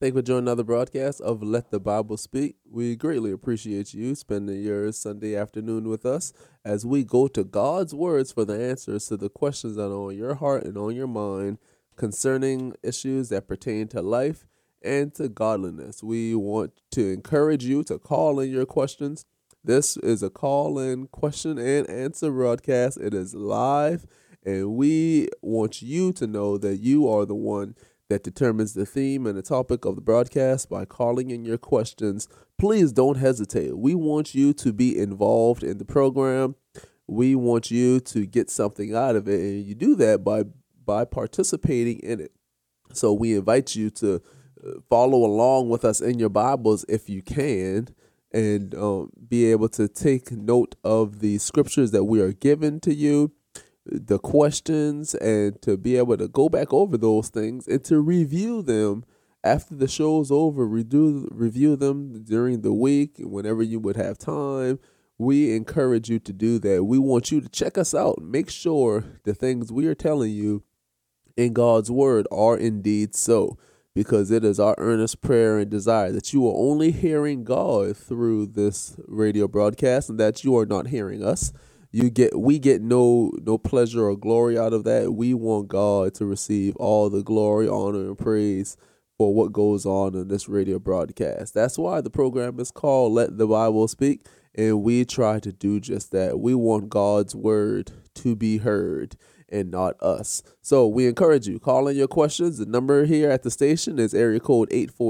Thank you for joining another broadcast of Let the Bible Speak. We greatly appreciate you spending your Sunday afternoon with us as we go to God's words for the answers to the questions that are on your heart and on your mind concerning issues that pertain to life and to godliness. We want to encourage you to call in your questions. This is a call-in question and answer broadcast. It is live, and we want you to know that you are the one that determines the theme and the topic of the broadcast by calling in your questions. Please don't hesitate. We want you to be involved in the program. We want you to get something out of it, and you do that by participating in it. So we invite you to follow along with us in your Bibles if you can, and be able to take note of the scriptures that we are given to you, the questions, and to be able to go back over those things and to review them after the show's over. Review them during the week whenever you would have time. We encourage you to do that. We want you to check us out. Make sure the things we are telling you in God's word are indeed so, because it is our earnest prayer and desire that you are only hearing God through this radio broadcast and that you are not hearing us. We get no pleasure or glory out of that. We want God to receive all the glory, honor, and praise for what goes on in this radio broadcast. That's why the program is called Let the Bible Speak, and we try to do just that. We want God's word to be heard and not us. So we encourage you, call in your questions. The number here at the station is area code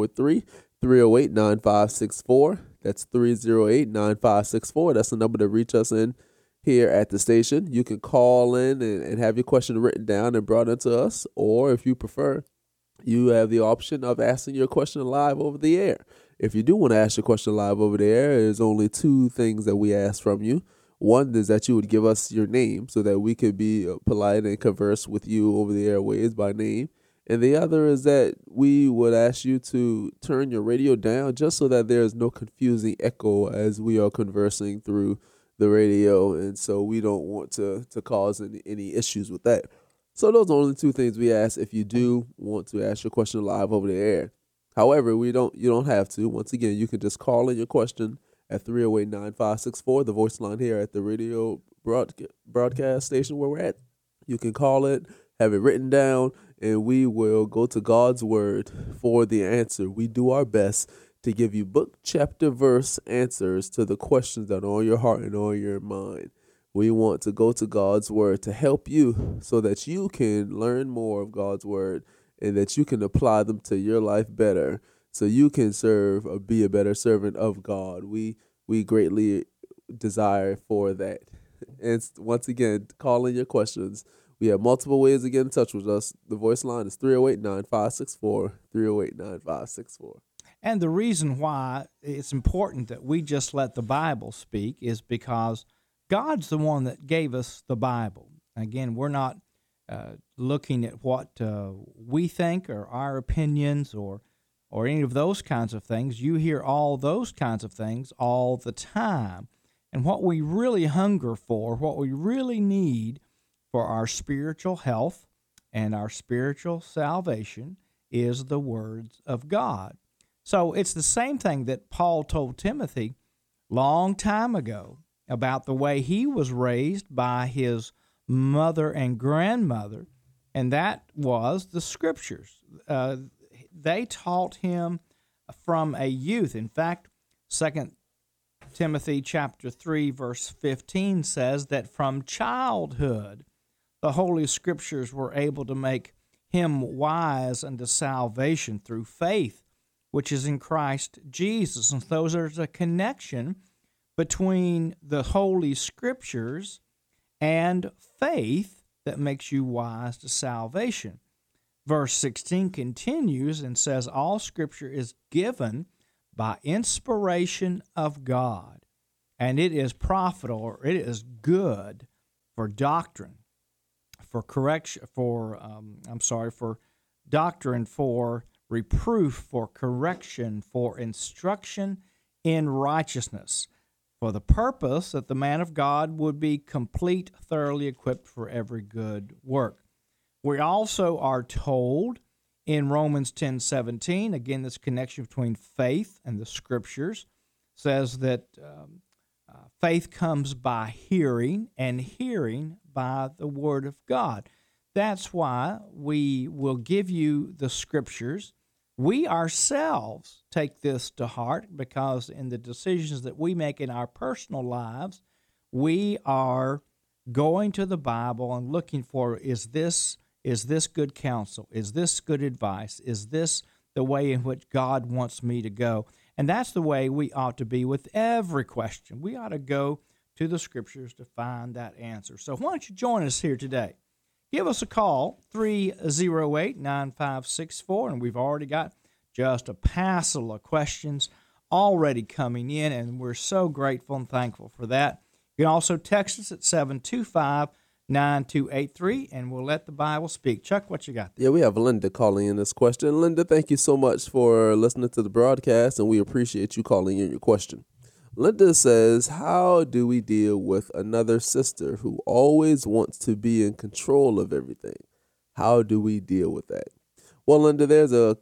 843-308-9564. That's 308-9564. That's the number to reach us in here at the station. You can call in and have your question written down and brought into us, or if you prefer, you have the option of asking your question live over the air. If you do want to ask your question live over the air, there's only two things that we ask from you. One is that you would give us your name so that we could be polite and converse with you over the airways by name. And the other is that we would ask you to turn your radio down just so that there is no confusing echo as we are conversing through the radio, and so we don't want to cause any issues with that. So those are only two things we ask if you do want to ask your question live over the air. However, you don't have to. Once again, you can just call in your question at 308-9564, the voice line here at the radio broadcast station where we're at. You can call it, have it written down, and we will go to God's word for the answer. We do our best to give you book, chapter, verse answers to the questions that are on your heart and on your mind. We want to go to God's word to help you so that you can learn more of God's word and that you can apply them to your life better so you can serve or be a better servant of God. We greatly desire for that. And once again, call in your questions. We have multiple ways to get in touch with us. The voice line is 308-9564, 308-9564. And the reason why it's important that we just let the Bible speak is because God's the one that gave us the Bible. Again, we're not looking at what we think or our opinions or any of those kinds of things. You hear all those kinds of things all the time. And what we really hunger for, what we really need for our spiritual health and our spiritual salvation is the words of God. So it's the same thing that Paul told Timothy long time ago about the way he was raised by his mother and grandmother, and that was the Scriptures. They taught him from a youth. In fact, 2 Timothy chapter 3, verse 15 says that from childhood the Holy Scriptures were able to make him wise unto salvation through faith, which is in Christ Jesus. And so there's a connection between the Holy Scriptures and faith that makes you wise to salvation. Verse 16 continues and says, all Scripture is given by inspiration of God, and it is profitable, or it is good for doctrine, for correction, for doctrine, for reproof, for correction, for instruction in righteousness, for the purpose that the man of God would be complete, thoroughly equipped for every good work. We also are told in Romans 10:17. Again, this connection between faith and the Scriptures says that faith comes by hearing, and hearing by the Word of God. That's why we will give you the Scriptures. We ourselves take this to heart because in the decisions that we make in our personal lives, we are going to the Bible and looking for, is this good counsel? Is this good advice? Is this the way in which God wants me to go? And that's the way we ought to be with every question. We ought to go to the Scriptures to find that answer. So why don't you join us here today? Give us a call, 308-9564, and we've already got just a passel of questions already coming in, and we're so grateful and thankful for that. You can also text us at 725-9283, and we'll let the Bible speak. Chuck, what you got there? Yeah, we have Linda calling in this question. Linda, thank you so much for listening to the broadcast, and we appreciate you calling in your question. Linda says, how do we deal with another sister who always wants to be in control of everything? How do we deal with that? Well, Linda, there's a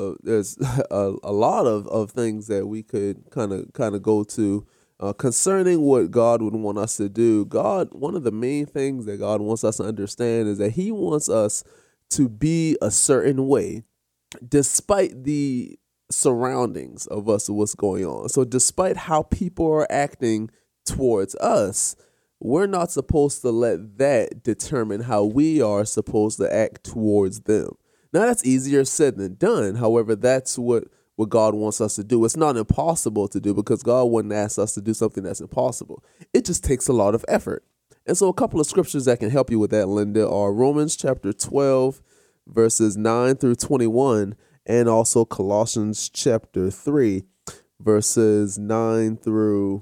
lot of things that we could kind of go to concerning what God would want us to do. One of the main things that God wants us to understand is that He wants us to be a certain way, despite the surroundings of us, what's going on. So despite how people are acting towards us, we're not supposed to let that determine how we are supposed to act towards them. Now, that's easier said than done. However, that's what God wants us to do. It's not impossible to do because God wouldn't ask us to do something that's impossible. It just takes a lot of effort. And so a couple of scriptures that can help you with that, Linda, are Romans chapter 12, verses 9 through 21, and also Colossians chapter 3, verses 9 through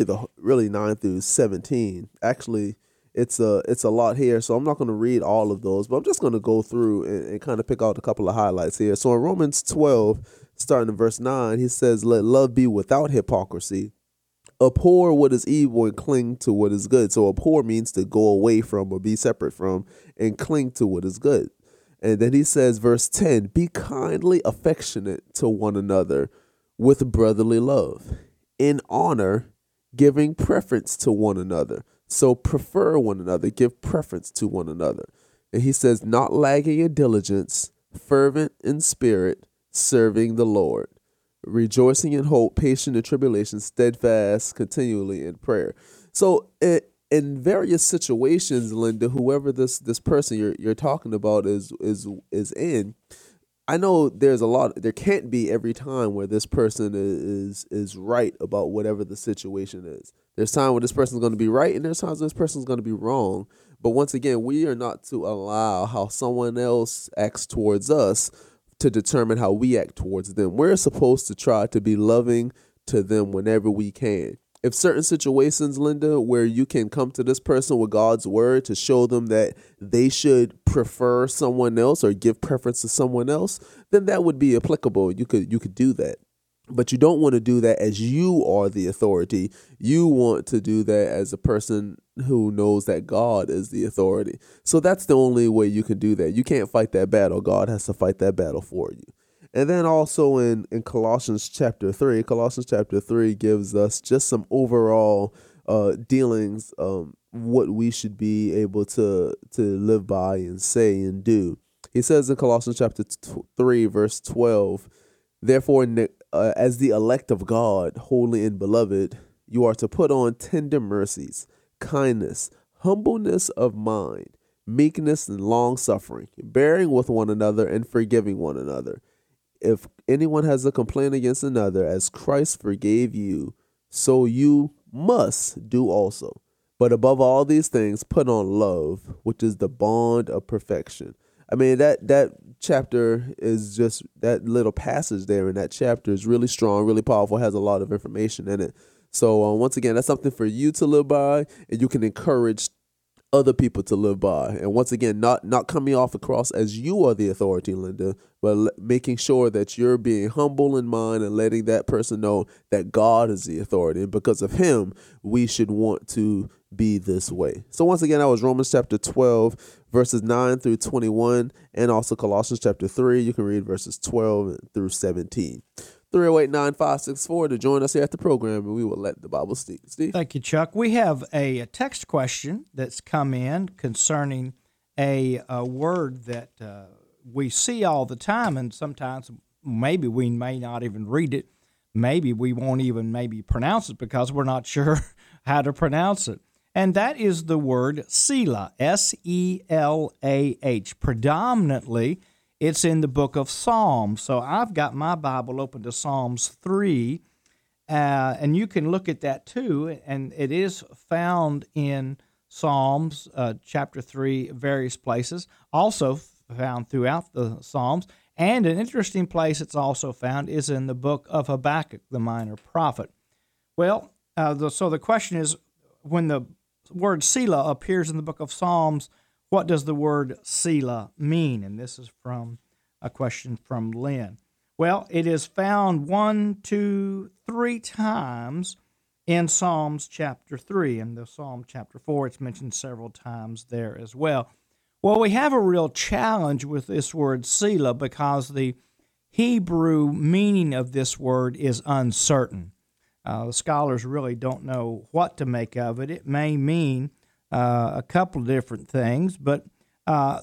17. Actually, it's a lot here, so I'm not going to read all of those, but I'm just going to go through and kind of pick out a couple of highlights here. So in Romans 12, starting in verse 9, he says, let love be without hypocrisy. Abhor what is evil and cling to what is good. So abhor means to go away from or be separate from and cling to what is good. And then he says, verse 10, be kindly affectionate to one another with brotherly love, in honor, giving preference to one another. So prefer one another, give preference to one another. And he says, not lagging in diligence, fervent in spirit, serving the Lord, rejoicing in hope, patient in tribulation, steadfast continually in prayer. So in various situations, Linda, whoever this person you're talking about is in, I know there can't be every time where this person is right about whatever the situation is. There's time where this person's going to be right, and there's times where this person's going to be wrong. But once again, we are not to allow how someone else acts towards us to determine how we act towards them. We're supposed to try to be loving to them whenever we can. If certain situations, Linda, where you can come to this person with God's word to show them that they should prefer someone else or give preference to someone else, then that would be applicable. You could do that. But you don't want to do that as you are the authority. You want to do that as a person who knows that God is the authority. So that's the only way you can do that. You can't fight that battle. God has to fight that battle for you. And then also in Colossians chapter 3 gives us just some overall dealings, what we should be able to live by and say and do. He says in Colossians chapter 3, verse 12, therefore, as the elect of God, holy and beloved, you are to put on tender mercies, kindness, humbleness of mind, meekness and long-suffering, bearing with one another and forgiving one another. If anyone has a complaint against another, as Christ forgave you, so you must do also. But above all these things, put on love, which is the bond of perfection. I mean, that chapter is just, that little passage there in that chapter is really strong, really powerful, has a lot of information in it. So once again, that's something for you to live by, and you can encourage other people to live by. And once again, not coming off the cross as you are the authority, Linda, but making sure that you're being humble in mind and letting that person know that God is the authority. And because of him, we should want to be this way. So once again, that was Romans chapter 12, verses 9 through 21, and also Colossians chapter 3. You can read verses 12 through 17. 308-9564 to join us here at the program, and we will let the Bible speak. Steve? Thank you, Chuck. We have a text question that's come in concerning a word that we see all the time, and sometimes maybe we may not even read it. Maybe we won't even pronounce it because we're not sure how to pronounce it. And that is the word Selah, S-E-L-A-H. Predominantly, it's in the book of Psalms. So I've got my Bible open to Psalms 3, and you can look at that too. And it is found in Psalms chapter 3, various places, also found throughout the Psalms. And an interesting place it's also found is in the book of Habakkuk, the minor prophet. Well, so the question is, when the word Selah appears in the book of Psalms, what does the word Selah mean? And this is from a question from Lynn. Well, it is found 1, 2, 3 times in Psalms chapter 3. In the Psalm chapter 4, it's mentioned several times there as well. Well, we have a real challenge with this word Selah because the Hebrew meaning of this word is uncertain. The scholars really don't know what to make of it. It may mean a couple of different things, but by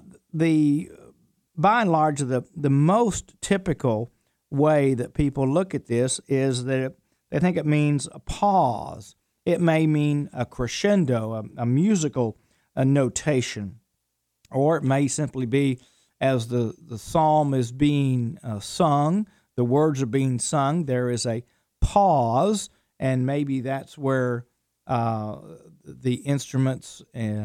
and large, the most typical way that people look at this is that they think it means a pause. It may mean a crescendo, a musical notation, or it may simply be as the psalm is being sung, the words are being sung, there is a pause, and maybe that's where the instruments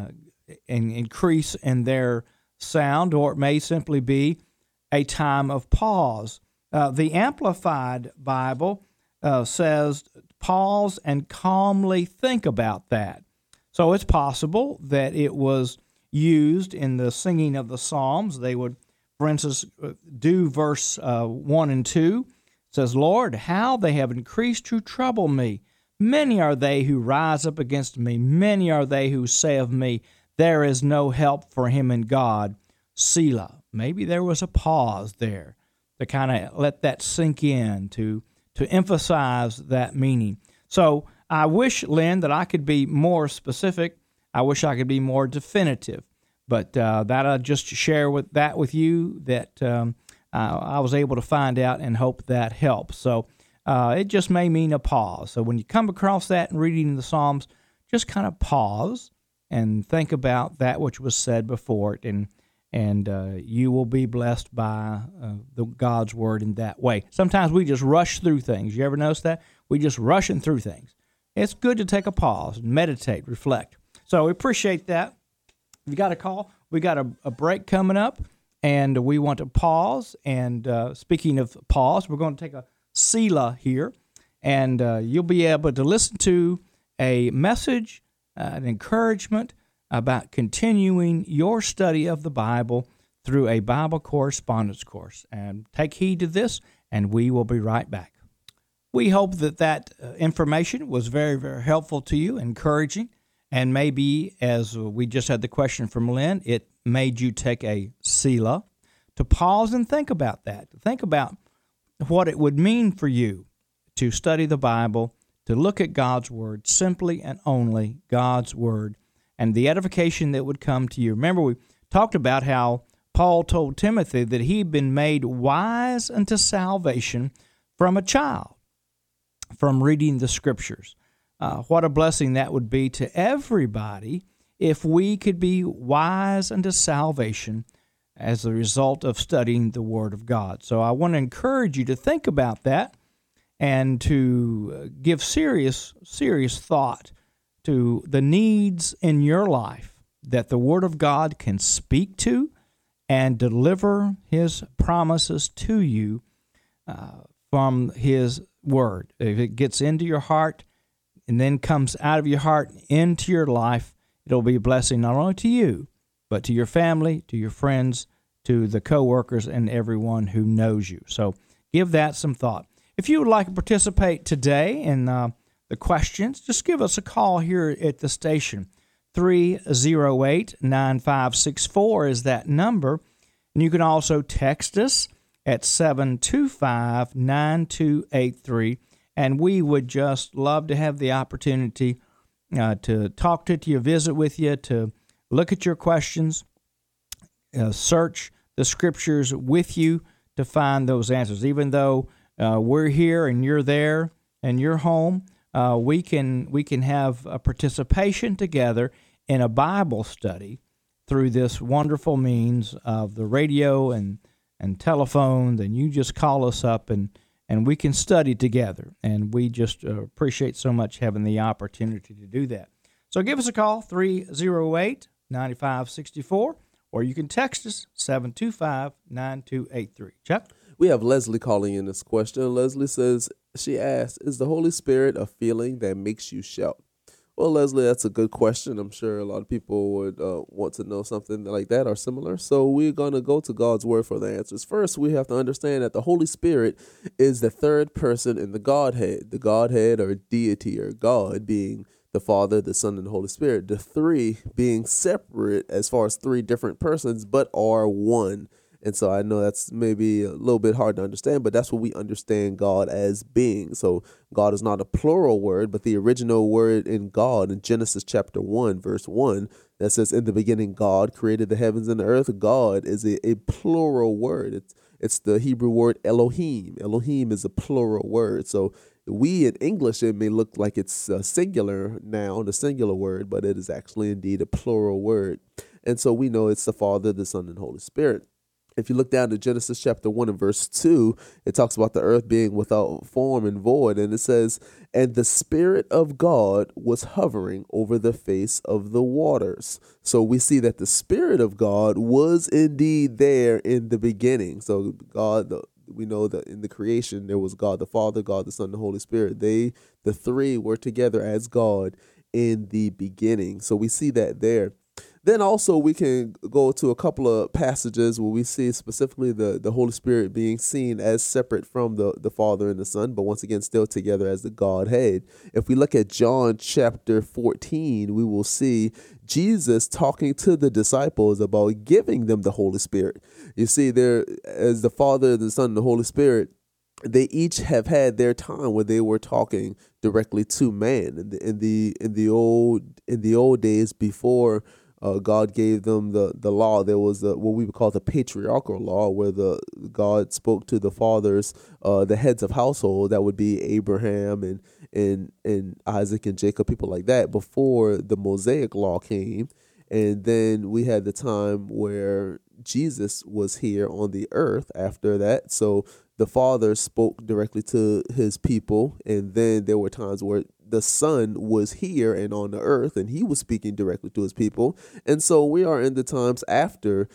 increase in their sound, or it may simply be a time of pause. The Amplified Bible says, pause and calmly think about that. So it's possible that it was used in the singing of the Psalms. They would, for instance, do verse 1 and 2. It says, Lord, how they have increased to trouble me. Many are they who rise up against me. Many are they who say of me, there is no help for him in God. Selah. Maybe there was a pause there to kind of let that sink in, to emphasize that meaning. So I wish, Lynn, that I could be more specific. I wish I could be more definitive. But that I just share with you that I was able to find out and hope that helps. So it just may mean a pause. So when you come across that in reading the Psalms, just kind of pause and think about that which was said before it, and you will be blessed by God's Word in that way. Sometimes we just rush through things. You ever notice that? We just rushing through things. It's good to take a pause and meditate, reflect. So we appreciate that. If you got a call, we got a break coming up, and we want to pause. And speaking of pause, we're going to take a Selah here, and you'll be able to listen to a message, an encouragement about continuing your study of the Bible through a Bible correspondence course. And take heed to this, and we will be right back. We hope that information was very, very helpful to you, encouraging, and maybe, as we just had the question from Lynn, it made you take a Selah, to pause and think about that, to think about what it would mean for you to study the Bible, to look at God's Word, simply and only God's Word, and the edification that would come to you. Remember, we talked about how Paul told Timothy that he'd been made wise unto salvation from a child, from reading the Scriptures. What a blessing that would be to everybody if we could be wise unto salvation as a result of studying the Word of God. So I want to encourage you to think about that and to give serious thought to the needs in your life that the Word of God can speak to and deliver His promises to you from His Word. If it gets into your heart and then comes out of your heart into your life, it'll be a blessing not only to you, but to your family, to your friends, to the coworkers, and everyone who knows you. So give that some thought. If you would like to participate today in the questions, just give us a call here at the station. 308-9564 is that number. And you can also text us at 725-9283. And we would just love to have the opportunity to talk to you, visit with you, to look at your questions, search the scriptures with you to find those answers. Even though we're here and you're there and you're home, we can have a participation together in a Bible study through this wonderful means of the radio and telephone. Then you just call us up and we can study together. And we just appreciate so much having the opportunity to do that. So give us a call, 308-9564, or you can text us, 725-9283. Chuck? We have Leslie calling in this question. Leslie says, she asks, is the Holy Spirit a feeling that makes you shout? Well, Leslie, that's a good question. I'm sure a lot of people would want to know something like that or similar. So we're going to go to God's Word for the answers. First, we have to understand that the Holy Spirit is the third person in the Godhead. The Godhead, or deity, or God, being the Father, the Son, and the Holy Spirit. The three being separate as far as three different persons, but are one. And so I know that's maybe a little bit hard to understand, but that's what we understand God as being. So God is not a plural word, but the original word in God in Genesis chapter 1, verse 1, that says, in the beginning, God created the heavens and the earth. God is a plural word. It's the Hebrew word Elohim. Elohim is a plural word. So we in English, it may look like it's a singular noun, a singular word, but it is actually indeed a plural word. And so we know it's the Father, the Son, and Holy Spirit. If you look down to Genesis chapter 1 and verse 2, it talks about the earth being without form and void. And it says, and the Spirit of God was hovering over the face of the waters. So we see that the Spirit of God was indeed there in the beginning. So God, we know that in the creation, there was God the Father, God the Son, the Holy Spirit. The three were together as God in the beginning. So we see that there. Then also we can go to a couple of passages where we see specifically the Holy Spirit being seen as separate from the Father and the Son, but once again still together as the Godhead. If we look at John chapter 14, we will see Jesus talking to the disciples about giving them the Holy Spirit. You see, there as the Father, the Son, and the Holy Spirit, they each have had their time where they were talking directly to man. In the old days before God gave them the law, there was what we would call the patriarchal law, where God spoke to the fathers, the heads of household. That would be Abraham and Isaac and Jacob, people like that, before the Mosaic law came. And then we had the time where Jesus was here on the earth after that. So the Father spoke directly to his people, and then there were times where the Son was here and on the earth, and he was speaking directly to his people. And so we are in the times after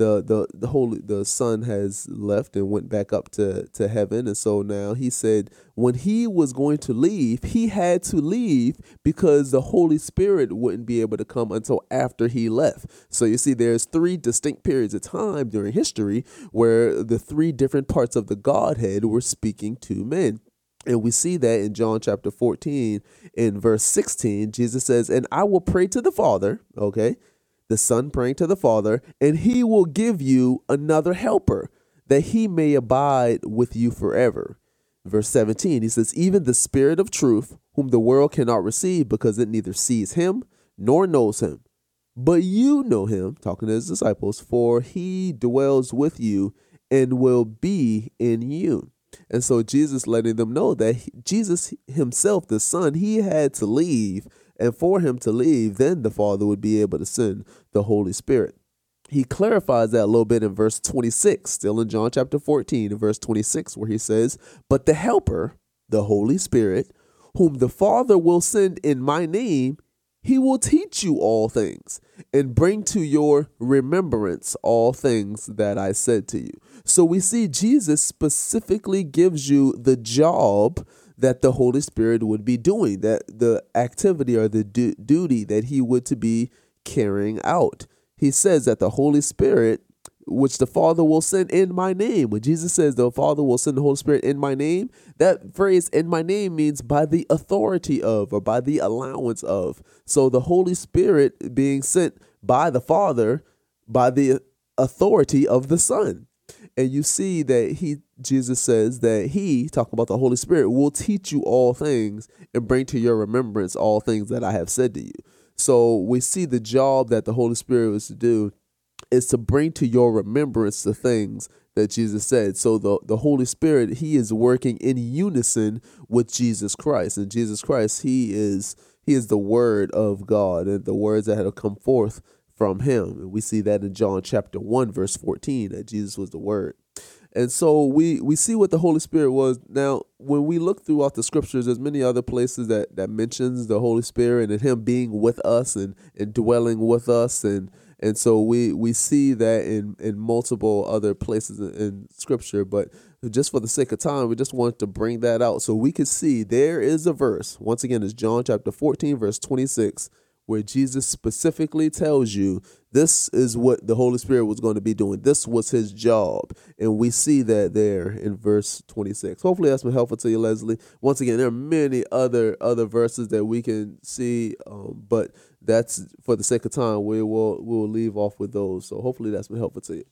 the Son has left and went back up to heaven. And so now he said when he was going to leave, he had to leave because the Holy Spirit wouldn't be able to come until after he left. So you see, there's three distinct periods of time during history where the three different parts of the Godhead were speaking to men. And we see that in John chapter 14, in verse 16, Jesus says, and I will pray to the Father, okay, the Son praying to the Father, and he will give you another helper, that he may abide with you forever. Verse 17, he says, even the Spirit of truth, whom the world cannot receive because it neither sees him nor knows him. But you know him, talking to his disciples, for he dwells with you and will be in you. And so Jesus letting them know that Jesus himself, the Son, he had to leave. And for him to leave, then the Father would be able to send the Holy Spirit. He clarifies that a little bit in verse 26, still in John chapter 14, in verse 26, where he says, but the Helper, the Holy Spirit, whom the Father will send in my name, he will teach you all things and bring to your remembrance all things that I said to you. So we see Jesus specifically gives you the job that the Holy Spirit would be doing, that the activity or the duty that he carrying out. He says that the Holy Spirit, which the Father will send in my name. When Jesus says the Father will send the Holy Spirit in my name, that phrase in my name means by the authority of, or by the allowance of. So the Holy Spirit being sent by the Father by the authority of the Son. And you see that Jesus says that he, talking about the Holy Spirit, will teach you all things and bring to your remembrance all things that I have said to you. So we see the job that the Holy Spirit was to do is to bring to your remembrance the things that Jesus said. So the Holy Spirit, he is working in unison with Jesus Christ. And Jesus Christ, he is the Word of God, and the words that have come forth from him. And we see that in John chapter 1, verse 14, that Jesus was the Word. And so we see what the Holy Spirit was. Now, when we look throughout the scriptures, there's many other places that mentions the Holy Spirit and him being with us and dwelling with us. And so we see that in multiple other places in scripture. But just for the sake of time, we just want to bring that out so we can see there is a verse. Once again, it's John chapter 14, verse 26, where Jesus specifically tells you this is what the Holy Spirit was going to be doing. This was his job. And we see that there in verse 26. Hopefully that's been helpful to you, Leslie. Once again, there are many other verses that we can see, but that's for the sake of time, we'll leave off with those. So hopefully that's been helpful to you.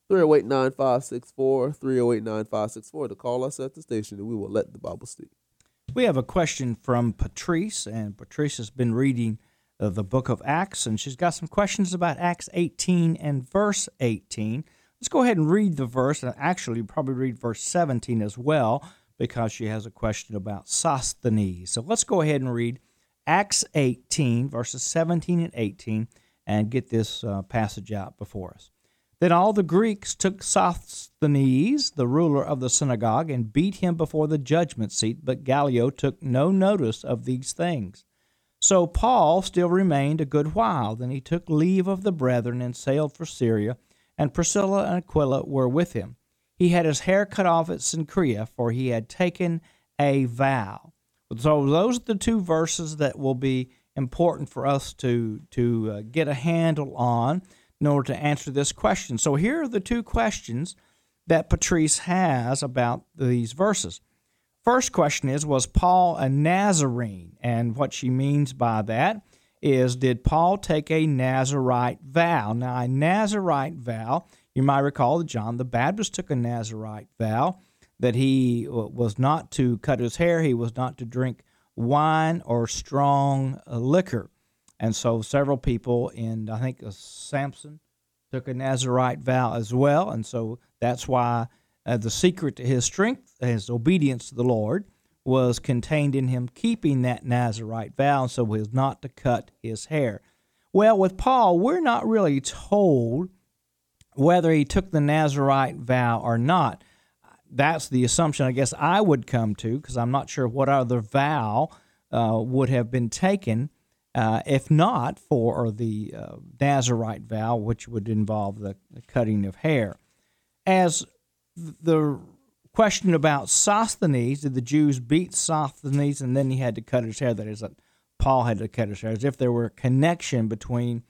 308-9564, 308-9564 to call us at the station, and we will let the Bible speak. We have a question from Patrice, and Patrice has been reading the book of Acts, and she's got some questions about Acts 18 and verse 18. Let's go ahead and read the verse, and actually probably read verse 17 as well, because she has a question about Sosthenes. So let's go ahead and read Acts 18, verses 17 and 18, and get this passage out before us. Then all the Greeks took Sosthenes, the ruler of the synagogue, and beat him before the judgment seat, but Gallio took no notice of these things. So Paul still remained a good while. Then he took leave of the brethren and sailed for Syria, and Priscilla and Aquila were with him. He had his hair cut off at Cenchrea, for he had taken a vow. So those are the two verses that will be important for us to get a handle on in order to answer this question. So here are the two questions that Patrice has about these verses. First question is, was Paul a Nazarene? And what she means by that is, did Paul take a Nazarite vow? Now, a Nazarite vow, you might recall that John the Baptist took a Nazarite vow, that he was not to cut his hair, he was not to drink wine or strong liquor. And so several people, and I think Samson took a Nazarite vow as well, and so that's why the secret to his strength, his obedience to the Lord, was contained in him keeping that Nazarite vow, and so he was not to cut his hair. Well, with Paul, we're not really told whether he took the Nazarite vow or not. That's the assumption I guess I would come to, because I'm not sure what other vow would have been taken if not for the Nazarite vow, which would involve the cutting of hair. As the question about Sosthenes, did the Jews beat Sosthenes and then he had to cut his hair? That is, Paul had to cut his hair, as if there were a connection between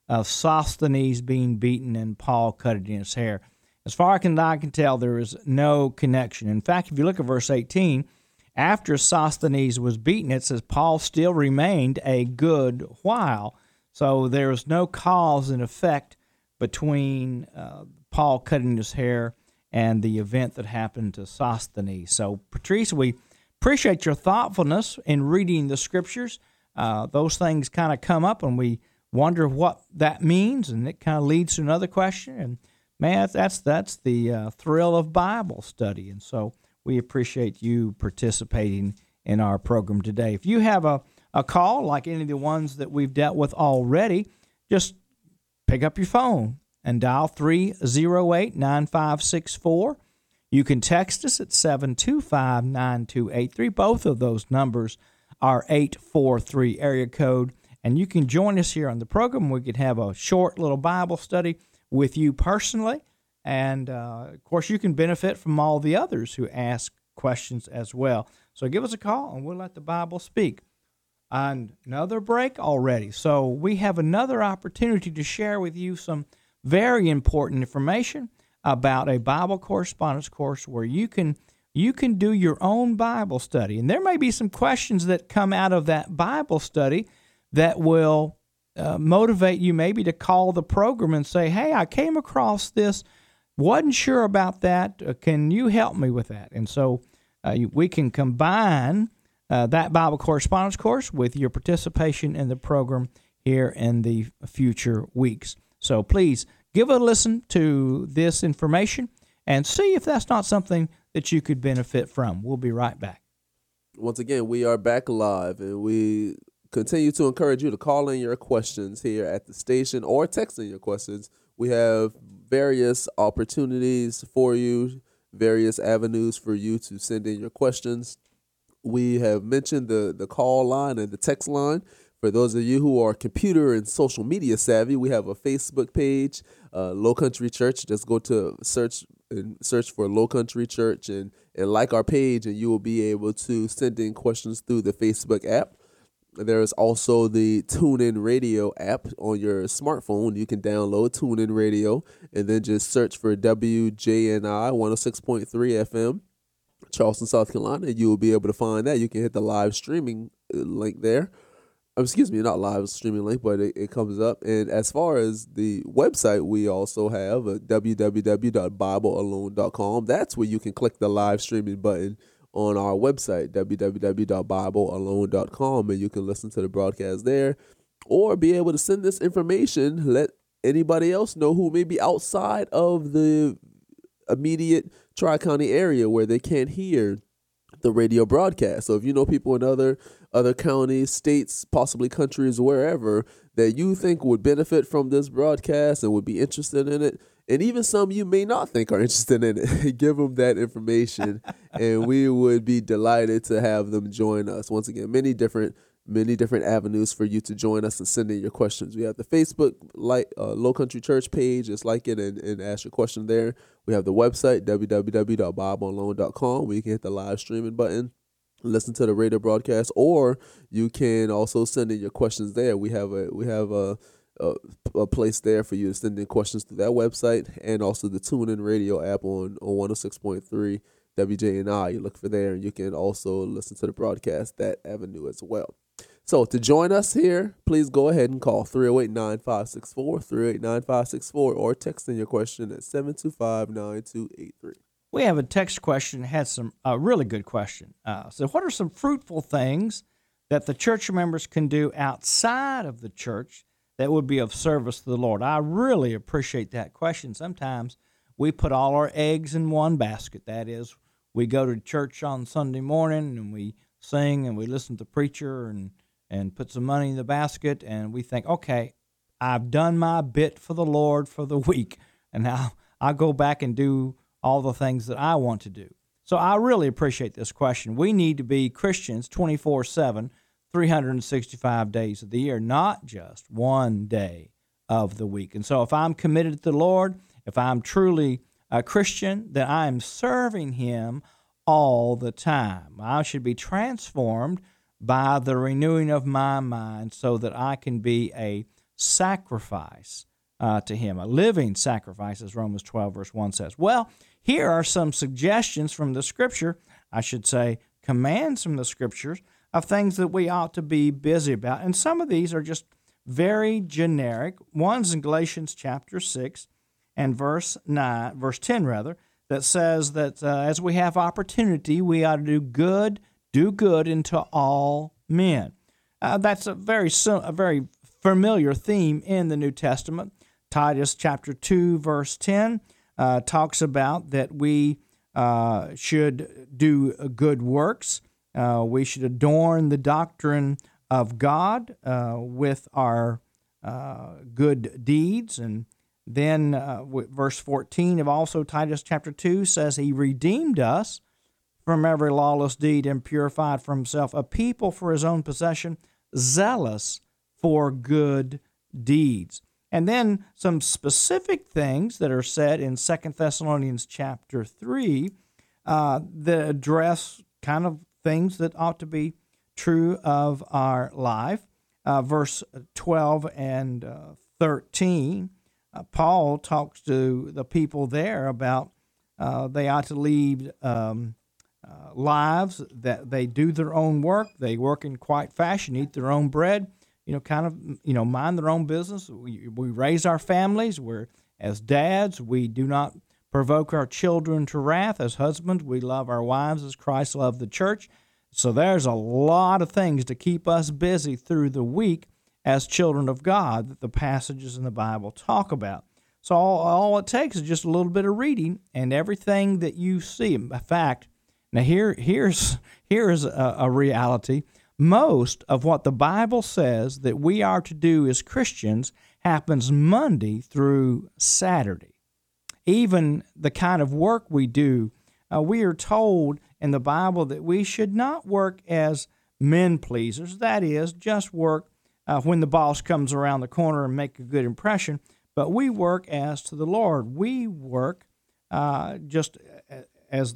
Sosthenes being beaten and Paul cutting his hair. As far as I can tell, there is no connection. In fact, if you look at verse 18, after Sosthenes was beaten, it says Paul still remained a good while. So there is no cause and effect between Paul cutting his hair and the event that happened to Sosthenes. So, Patrice, we appreciate your thoughtfulness in reading the Scriptures. Those things kind of come up, and we wonder what that means, and it kind of leads to another question. And, man, that's the thrill of Bible study. And so we appreciate you participating in our program today. If you have a call, like any of the ones that we've dealt with already, just pick up your phone and dial 308-9564. You can text us at 725-9283. Both of those numbers are 843 area code. And you can join us here on the program. We could have a short little Bible study with you personally. And, of course, you can benefit from all the others who ask questions as well. So give us a call, and we'll let the Bible speak. Another break already. So we have another opportunity to share with you some very important information about a Bible correspondence course where you can do your own Bible study. And there may be some questions that come out of that Bible study that will motivate you maybe to call the program and say, hey, I came across this, wasn't sure about that. Can you help me with that? And so we can combine that Bible correspondence course with your participation in the program here in the future weeks. So please give a listen to this information and see if that's not something that you could benefit from. We'll be right back. Once again, we are back live, and we continue to encourage you to call in your questions here at the station or text in your questions. We have various opportunities for you, various avenues for you to send in your questions. We have mentioned the call line and the text line. For those of you who are computer and social media savvy, we have a Facebook page, Low Country Church. Just go to search for Low Country Church and like our page, and you will be able to send in questions through the Facebook app. There is also the TuneIn Radio app on your smartphone. You can download TuneIn Radio and then just search for WJNI 106.3 FM. Charleston, South Carolina, you will be able to find that. You can hit the live streaming link there. Excuse me, not live streaming link, but it comes up. And as far as the website, we also have a www.biblealone.com. That's where you can click the live streaming button on our website, www.biblealone.com, and you can listen to the broadcast there or be able to send this information, let anybody else know who may be outside of the immediate Tri-County area where they can't hear the radio broadcast. So if you know people in other counties, states, possibly countries, wherever, that you think would benefit from this broadcast and would be interested in it, and even some you may not think are interested in it, give them that information, and we would be delighted to have them join us. Once again, many different avenues for you to join us and send in your questions. We have the Facebook Low Country Church page. Just like it and ask your question there. We have the website, www.biblealone.com, where you can hit the live streaming button, listen to the radio broadcast, or you can also send in your questions there. We have a place there for you to send in questions to that website, and also the TuneIn Radio app on 106.3 WJNI. You look for there, and you can also listen to the broadcast that avenue as well. So to join us here, please go ahead and call 308-9564, 308-9564, or text in your question at 725-9283. We have a text question that had a really good question. So what are some fruitful things that the church members can do outside of the church that would be of service to the Lord? I really appreciate that question. Sometimes we put all our eggs in one basket. That is, we go to church on Sunday morning and we sing and we listen to the preacher and put some money in the basket, and we think, okay, I've done my bit for the Lord for the week, and now I'll go back and do all the things that I want to do. So I really appreciate this question. We need to be Christians 24/7, 365 days of the year, not just one day of the week. And so if I'm committed to the Lord, if I'm truly a Christian, then I am serving Him all the time. I should be transformed by the renewing of my mind so that I can be a sacrifice to Him, a living sacrifice, as Romans 12, verse 1 says. Well, here are some suggestions from the Scripture, I should say commands from the Scriptures, of things that we ought to be busy about. And some of these are just very generic. One's in Galatians chapter 6 and verse 10, that says that as we have opportunity, we ought to do good unto all men. That's a very familiar theme in the New Testament. Titus chapter 2, verse 10 talks about that we should do good works. We should adorn the doctrine of God with our good deeds. And then verse 14 of also Titus chapter 2 says, He redeemed us from every lawless deed and purified for Himself a people for His own possession, zealous for good deeds. And then some specific things that are said in 2 Thessalonians chapter 3 that address kind of things that ought to be true of our life. Verse 12 and 13, Paul talks to the people there about they ought to lead lives that they do their own work. They work in quiet fashion, eat their own bread, mind their own business. We raise our families. As dads, we do not provoke our children to wrath. As husbands, we love our wives as Christ loved the church. So there's a lot of things to keep us busy through the week as children of God that the passages in the Bible talk about. So all it takes is just a little bit of reading, and everything that you see. In fact, now here's a reality. Most of what the Bible says that we are to do as Christians happens Monday through Saturday. Even the kind of work we do, we are told in the Bible that we should not work as men pleasers. That is, just work when the boss comes around the corner and make a good impression. But we work as to the Lord. We work just as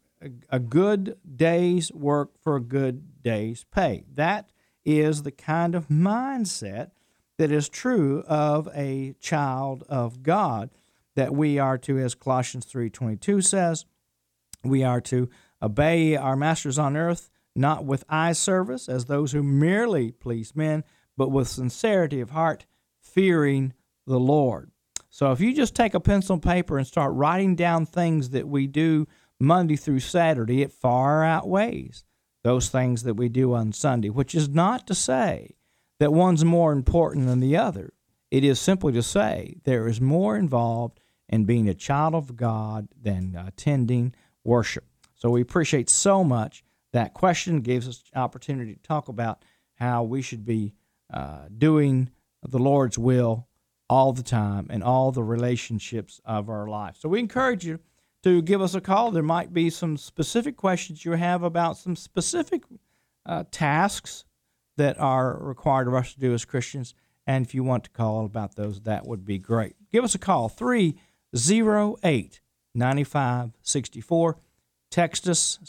a good day's work for a good day's pay. That is the kind of mindset that is true of a child of God, that we are to, as Colossians 3:22 says, we are to obey our masters on earth, not with eye service as those who merely please men, but with sincerity of heart, fearing the Lord. So if you just take a pencil and paper and start writing down things that we do Monday through Saturday, it far outweighs those things that we do on Sunday, which is not to say that one's more important than the other. It is simply to say there is more involved in being a child of God than attending worship. So we appreciate so much that question. Gives us an opportunity to talk about how we should be doing the Lord's will all the time in all the relationships of our life. So we encourage you to give us a call. There might be some specific questions you have about some specific tasks that are required of us to do as Christians. And if you want to call about those, that would be great. Give us a call, 308-9564. Text us,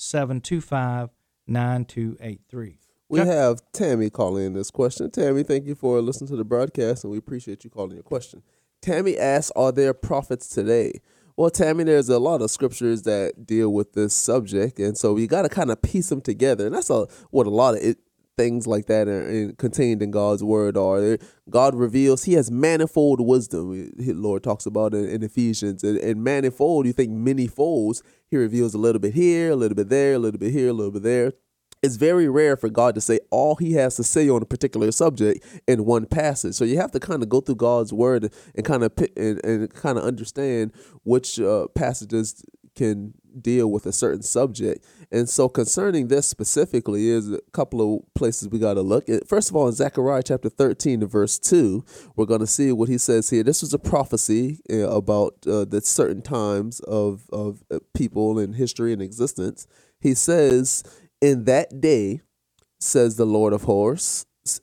725-9283. We have Tammy calling in this question. Tammy, thank you for listening to the broadcast, and we appreciate you calling your question. Tammy asks, are there prophets today? Well, Tammy, there's a lot of scriptures that deal with this subject, and so you got to kind of piece them together. And that's what a lot of things like that are contained in God's word are. God reveals He has manifold wisdom. Lord talks about it in Ephesians. And manifold, you think many folds. He reveals a little bit here, a little bit there, a little bit here, a little bit there. It's very rare for God to say all He has to say on a particular subject in one passage. So you have to kind of go through God's word and kind of understand which passages can deal with a certain subject. And so concerning this specifically is a couple of places we got to look at. First of all, in Zechariah chapter 13 and verse 2, we're going to see what he says here. This was a prophecy about the certain times of people in history and existence. He says, in that day, says the Lord of hosts,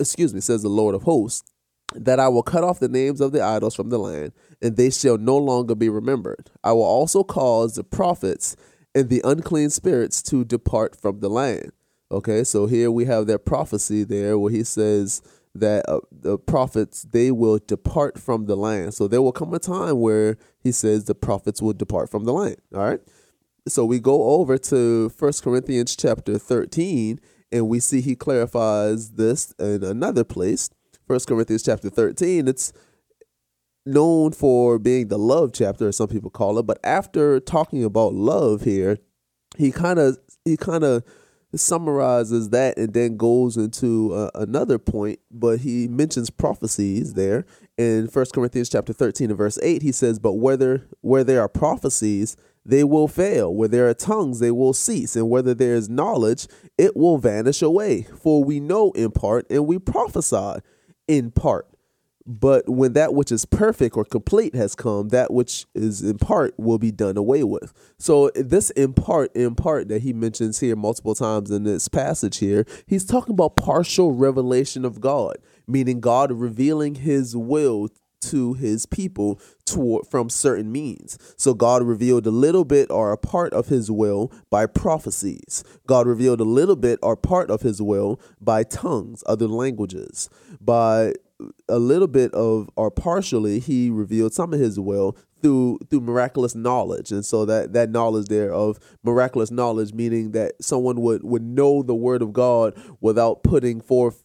that I will cut off the names of the idols from the land, and they shall no longer be remembered. I will also cause the prophets and the unclean spirits to depart from the land. Okay, so here we have that prophecy there where he says that the prophets, they will depart from the land. So there will come a time where he says the prophets will depart from the land. All right. So we go over to 1 Corinthians chapter 13, and we see he clarifies this in another place. 1 Corinthians chapter 13, it's known for being the love chapter, as some people call it. But after talking about love here, he kind of summarizes that and then goes into another point. But he mentions prophecies there. In 1 Corinthians chapter 13 and verse 8, he says, but where there are prophecies, they will fail. Where there are tongues, they will cease. And whether there is knowledge, it will vanish away. For we know in part, and we prophesy in part. But when that which is perfect or complete has come, that which is in part will be done away with. So this in part that he mentions here multiple times in this passage here, he's talking about partial revelation of God, meaning God revealing his will to his people from certain means. So God revealed a little bit or a part of his will by prophecies. God revealed a little bit or part of his will by tongues, other languages. By a little bit of, or partially, he revealed some of his will through miraculous knowledge. And so that knowledge there of miraculous knowledge, meaning that someone would know the word of God without putting forth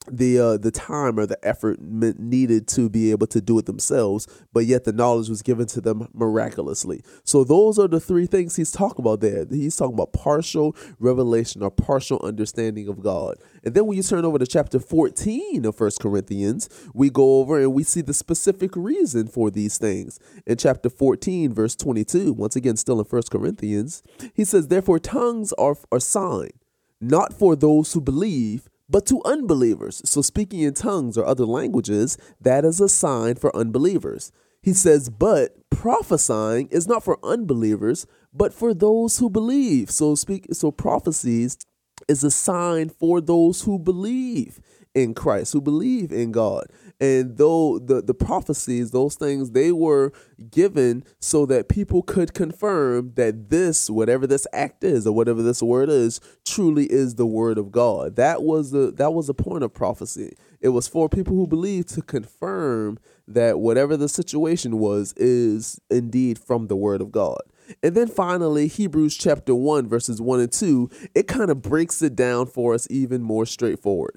the time or the effort needed to be able to do it themselves, but yet the knowledge was given to them miraculously. So those are the three things he's talking about there. He's talking about partial revelation or partial understanding of God. And then when you turn over to chapter 14 of 1 Corinthians, we go over and we see the specific reason for these things. In chapter 14, verse 22, once again, still in 1 Corinthians, he says, therefore tongues are a sign, not for those who believe, but to unbelievers. So speaking in tongues or other languages, that is a sign for unbelievers. He says, but prophesying is not for unbelievers, but for those who believe. So prophecies is a sign for those who believe in Christ, who believe in God. And though the prophecies, those things, they were given so that people could confirm that this, whatever this act is or whatever this word is, truly is the word of God. That was the point of prophecy. It was for people who believe to confirm that whatever the situation was is indeed from the word of God. And then finally, Hebrews chapter 1, verses 1 and 2, it kind of breaks it down for us even more straightforward.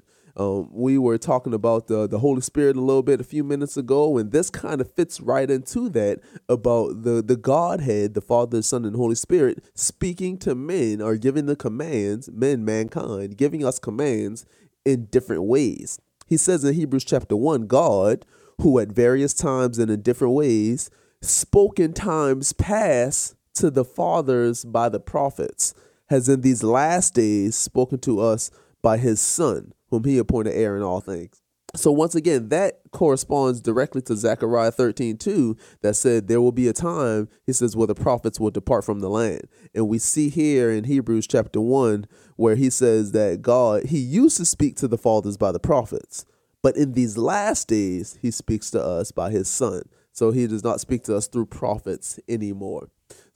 We were talking about the Holy Spirit a little bit a few minutes ago, and this kind of fits right into that about the Godhead, the Father, Son, and Holy Spirit speaking to men or giving the commands, mankind, giving us commands in different ways. He says in Hebrews chapter 1, God, who at various times and in different ways spoke in times past to the fathers by the prophets, has in these last days spoken to us by his Son, whom he appointed heir in all things. So once again, that corresponds directly to Zechariah 13:2 that said there will be a time, he says, where the prophets will depart from the land. And we see here in Hebrews chapter 1 where he says that God, he used to speak to the fathers by the prophets, but in these last days, he speaks to us by his Son. So he does not speak to us through prophets anymore.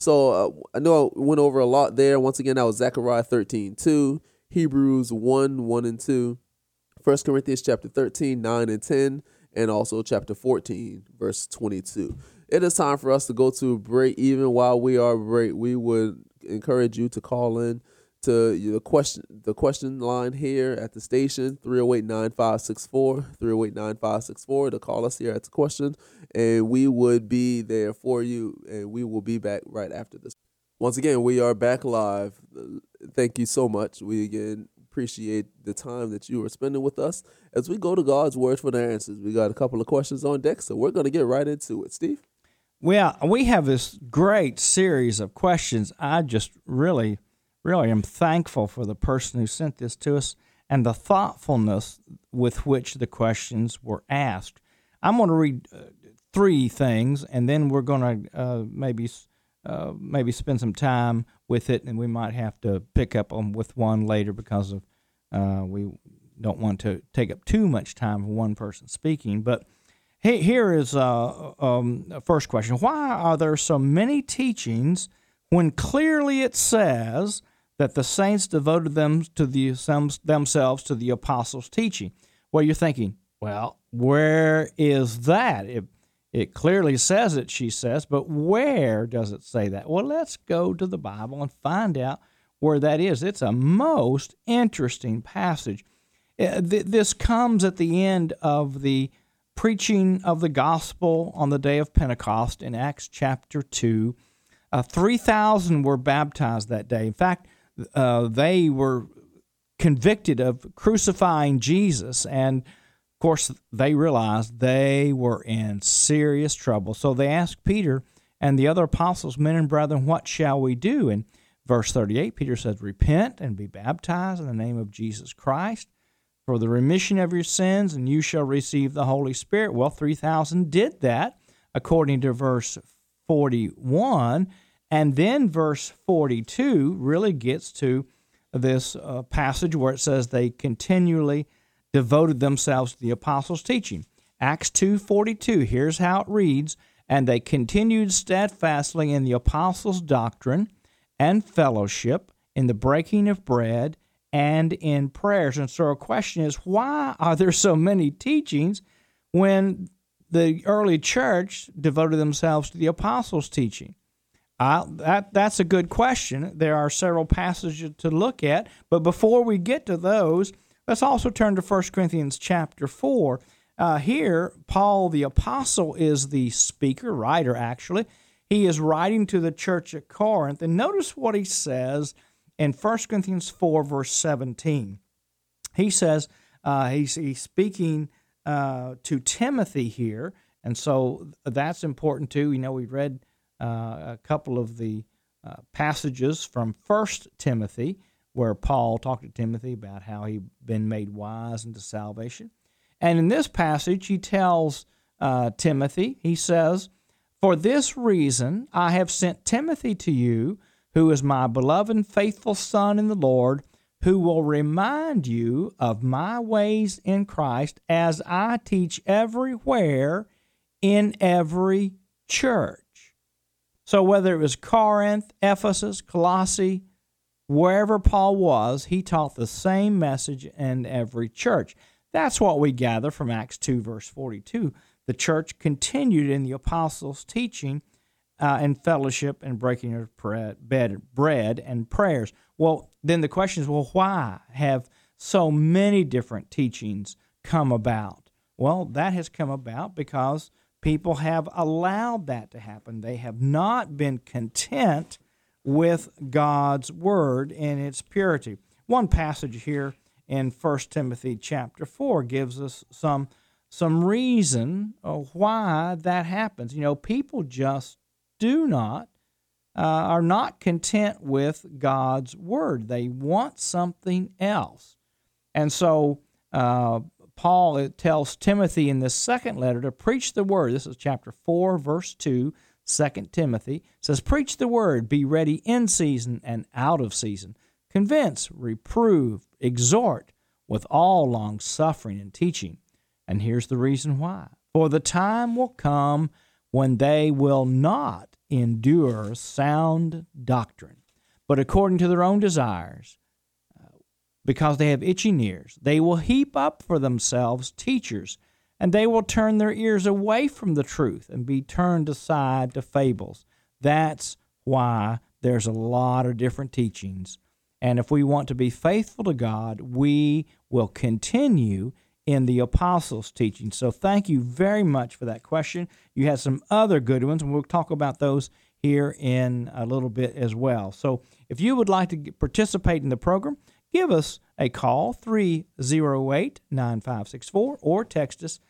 So I know I went over a lot there. Once again, that was Zechariah 13:2. Hebrews 1 and 2, 1 Corinthians chapter 13, 9 and 10, and also chapter 14, verse 22. It is time for us to go to a break. Even while we are break, we would encourage you to call in to the question line here at the station, 308-9564, 308-9564, to call us here at the question, and we would be there for you, and we will be back right after this. Once again, we are back live. Thank you so much. We again appreciate the time that you are spending with us as we go to God's Word for the answers. We got a couple of questions on deck, so we're going to get right into it. Steve? Well, we have this great series of questions. I just really am thankful for the person who sent this to us and the thoughtfulness with which the questions were asked. I'm going to read three things, and then we're going to maybe spend some time with it, and we might have to pick up on with one later because of we don't want to take up too much time for one person speaking. But here is a first question. Why are there so many teachings when clearly it says that the saints devoted themselves to the apostles' teaching? Well, you're thinking, well, where is that? It clearly says it, she says, but where does it say that? Well, let's go to the Bible and find out where that is. It's a most interesting passage. This comes at the end of the preaching of the gospel on the day of Pentecost in Acts chapter 2. 3,000 were baptized that day. In fact, they were convicted of crucifying Jesus, and of course, they realized they were in serious trouble. So they asked Peter and the other apostles, men and brethren, what shall we do? In verse 38, Peter says, repent and be baptized in the name of Jesus Christ for the remission of your sins, and you shall receive the Holy Spirit. Well, 3,000 did that, according to verse 41. And then verse 42 really gets to this passage where it says they continually devoted themselves to the apostles' teaching. Acts 2:42, here's how it reads, "And they continued steadfastly in the apostles' doctrine and fellowship, in the breaking of bread, and in prayers." And so our question is, why are there so many teachings when the early church devoted themselves to the apostles' teaching? That's a good question. There are several passages to look at, but before we get to those, let's also turn to 1 Corinthians chapter 4. Here, Paul the apostle is the writer actually. He is writing to the church at Corinth, and notice what he says in 1 Corinthians 4, verse 17. He says, he's speaking to Timothy here, and so that's important too. We've read a couple of the passages from 1 Timothy where Paul talked to Timothy about how he'd been made wise into salvation. And in this passage, he tells Timothy, he says, "For this reason I have sent Timothy to you, who is my beloved and faithful son in the Lord, who will remind you of my ways in Christ as I teach everywhere in every church." So whether it was Corinth, Ephesus, Colossae, wherever Paul was, he taught the same message in every church. That's what we gather from Acts 2, verse 42. The church continued in the apostles' teaching and fellowship and breaking of bread and prayers. Well, then the question is, why have so many different teachings come about? Well, that has come about because people have allowed that to happen. They have not been content with God's word in its purity. One passage here in 1 Timothy chapter 4 gives us some reason why that happens. People just are not content with God's word. They want something else. And so Paul tells Timothy in this second letter to preach the word. This is chapter 4, verse 2, 2 Timothy. Says, "Preach the word, be ready in season and out of season. Convince, reprove, exhort with all long-suffering and teaching." And here's the reason why. "For the time will come when they will not endure sound doctrine, but according to their own desires, because they have itching ears, they will heap up for themselves teachers, and they will turn their ears away from the truth and be turned aside to fables." That's why there's a lot of different teachings. And if we want to be faithful to God, we will continue in the apostles' teaching. So thank you very much for that question. You had some other good ones, and we'll talk about those here in a little bit as well. So if you would like to participate in the program, give us a call, 308-9564, or text us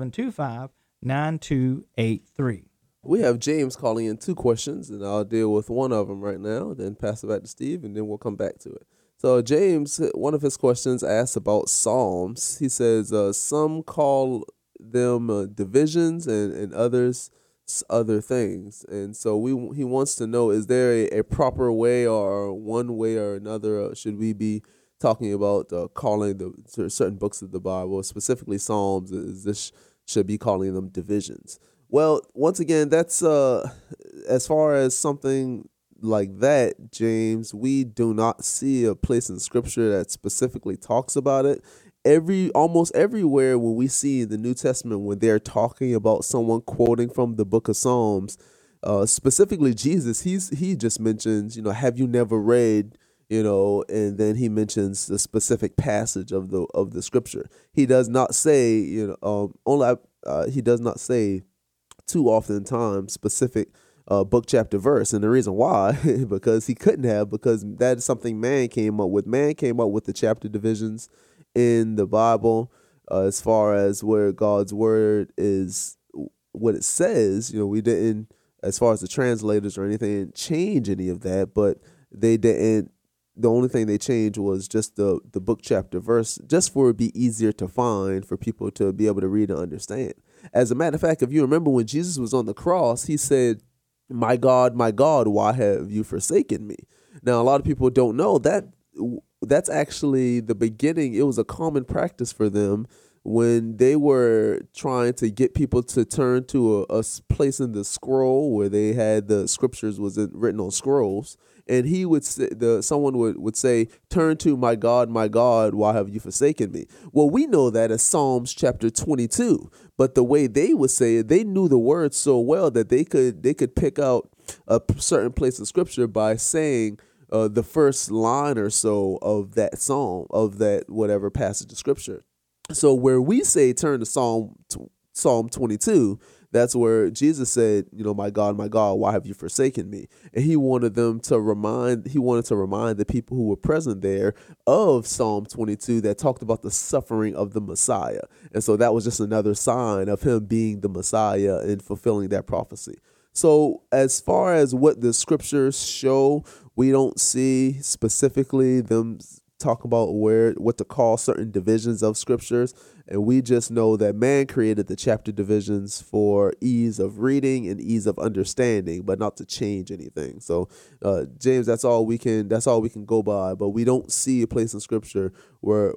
725-9283. We have James calling in 2 questions, and I'll deal with one of them right now, then pass it back to Steve, and then we'll come back to it. So James, one of his questions asks about Psalms. He says some call them divisions and others other things. And so he wants to know, is there a proper way or one way or another? Should we be talking about calling certain books of the Bible, specifically Psalms, should be calling them divisions? Well, once again, that's as far as something like that, James, we do not see a place in Scripture that specifically talks about it. Almost everywhere when we see in the New Testament when they're talking about someone quoting from the book of Psalms, specifically Jesus, he just mentions, have you never read, and then he mentions the specific passage of the Scripture. He does not say, he does not say too often times specific book, chapter, verse. And the reason why, because he couldn't have, because that is something man came up with. Man came up with the chapter divisions in the Bible as far as where God's word is, what it says. We didn't, as far as the translators or anything, change any of that, but they didn't. The only thing they changed was just the book, chapter, verse, just for it to be easier to find for people to be able to read and understand. As a matter of fact, if you remember when Jesus was on the cross, he said, my God, why have you forsaken me?" Now, a lot of people don't know that that's actually the beginning. It was a common practice for them when they were trying to get people to turn to a place in the scroll where they had the scriptures written on scrolls, and he would say, someone would say, "Turn to my God, why have you forsaken me?" Well, we know that as Psalms chapter 22, but the way they would say it, they knew the words so well that they could pick out a certain place of scripture by saying the first line or so of that psalm, of that whatever passage of scripture. So where we say turn to Psalm 22, that's where Jesus said, my God, why have you forsaken me? And he wanted to remind the people who were present there of Psalm 22 that talked about the suffering of the Messiah. And so that was just another sign of him being the Messiah and fulfilling that prophecy. So as far as what the scriptures show, we don't see specifically them talk about what to call certain divisions of scriptures, and we just know that man created the chapter divisions for ease of reading and ease of understanding, but not to change anything. So James, that's all we can go by, but we don't see a place in scripture where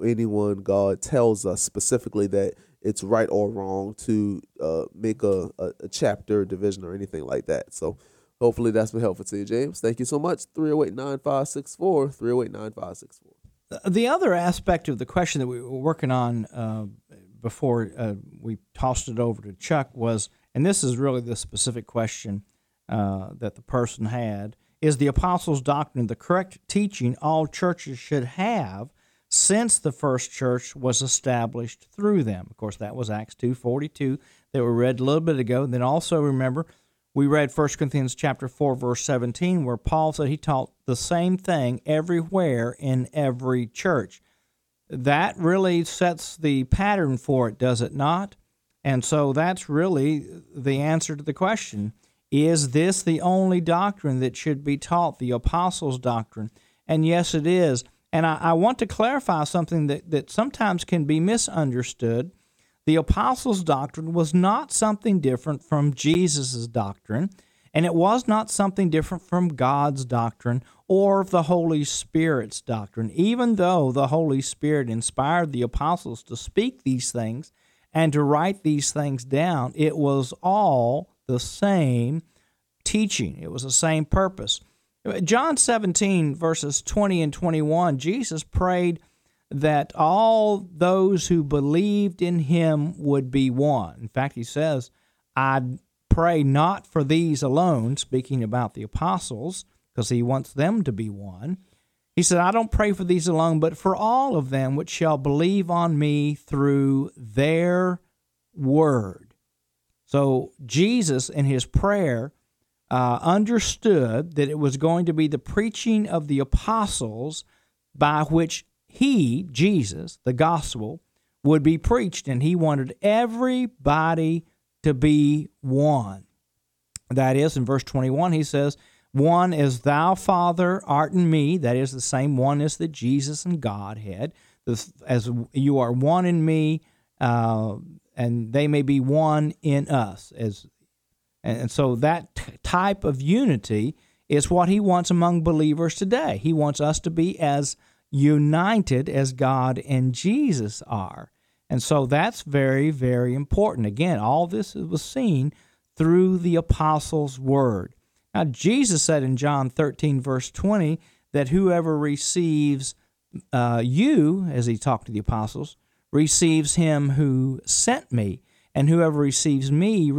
God tells us specifically that it's right or wrong to make a chapter division or anything like that. So hopefully that's been helpful to you, James. Thank you so much. 308-9564, 308-9564. The other aspect of the question that we were working on before we tossed it over to Chuck was, and this is really the specific question that the person had, is the apostles' doctrine the correct teaching all churches should have since the first church was established through them? Of course, that was Acts 2:42 that we read a little bit ago. Then also remember, we read 1 Corinthians chapter 4, verse 17, where Paul said he taught the same thing everywhere in every church. That really sets the pattern for it, does it not? And so that's really the answer to the question. Is this the only doctrine that should be taught, the apostles' doctrine? And yes, it is. And I want to clarify something that sometimes can be misunderstood. The apostles' doctrine was not something different from Jesus' doctrine, and it was not something different from God's doctrine or the Holy Spirit's doctrine. Even though the Holy Spirit inspired the apostles to speak these things and to write these things down, it was all the same teaching. It was the same purpose. John 17, verses 20 and 21, Jesus prayed that all those who believed in him would be one. In fact, he says, I pray not for these alone, speaking about the apostles, because he wants them to be one. He said, I don't pray for these alone, but for all of them which shall believe on me through their word. So Jesus, in his prayer, understood that it was going to be the preaching of the apostles by which he, Jesus, the gospel, would be preached, and he wanted everybody to be one. That is, in verse 21, he says, one as thou, Father, art in me, that is the same oneness that Jesus and God had, as you are one in me, and they may be one in us. And so that type of unity is what he wants among believers today. He wants us to be as united as God and Jesus are. And so that's very, very important. Again, all this was seen through the apostles' word. Now, Jesus said in John 13, verse 20, that whoever receives you, as he talked to the apostles, receives him who sent me. And whoever receives me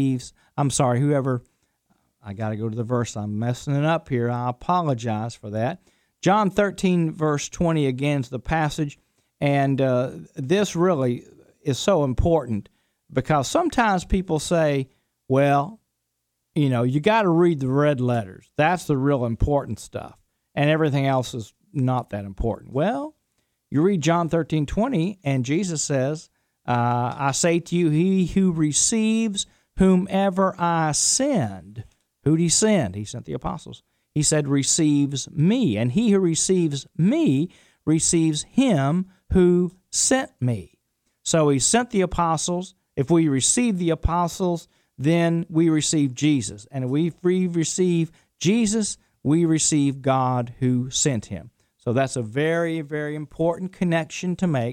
I got to go to the verse. I'm messing it up here. I apologize for that. John 13, verse 20, again, is the passage. And this really is so important because sometimes people say, well, you got to read the red letters. That's the real important stuff. And everything else is not that important. Well, you read John 13, 20, and Jesus says, I say to you, he who receives whomever I send. Who did he send? He sent the apostles. He said, receives me. And he who receives me receives him who sent me. So he sent the apostles. If we receive the apostles, then we receive Jesus. And if we receive Jesus, we receive God who sent him. So that's a very, very important connection to make.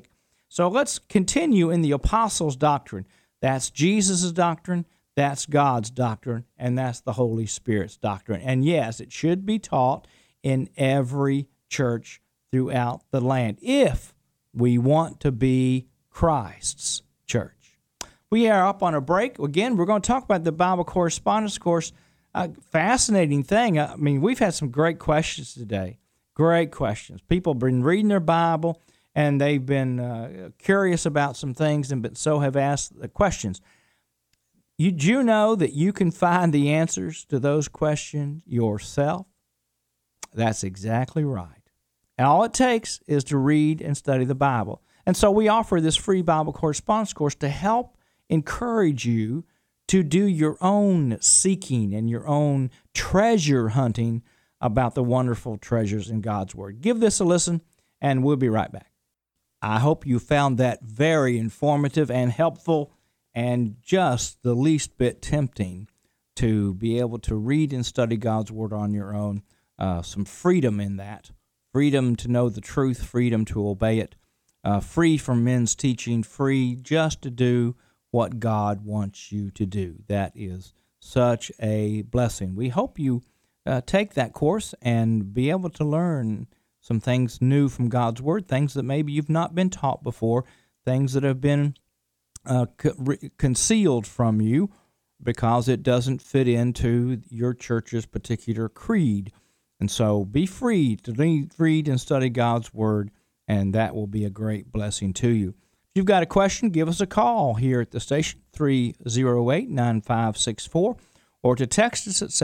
So let's continue in the apostles' doctrine. That's Jesus' doctrine, that's God's doctrine, and that's the Holy Spirit's doctrine. And yes, it should be taught in every church throughout the land if we want to be Christ's church. We are up on a break. Again, we're going to talk about the Bible correspondence course. Fascinating thing. I mean, we've had some great questions today. Great questions. People have been reading their Bible, and they've been curious about some things, and so have asked the questions. Did you know that you can find the answers to those questions yourself? That's exactly right. And all it takes is to read and study the Bible. And so we offer this free Bible correspondence course to help encourage you to do your own seeking and your own treasure hunting about the wonderful treasures in God's Word. Give this a listen, and we'll be right back. I hope you found that very informative and helpful and just the least bit tempting to be able to read and study God's Word on your own. Some freedom in that. Freedom to know the truth, freedom to obey it, free from men's teaching, free just to do what God wants you to do. That is such a blessing. We hope you take that course and be able to learn some things new from God's Word, things that maybe you've not been taught before, things that have been concealed from you because it doesn't fit into your church's particular creed. And so be free to read and study God's Word, and that will be a great blessing to you. If you've got a question, give us a call here at the station, 308-9564, or to text us at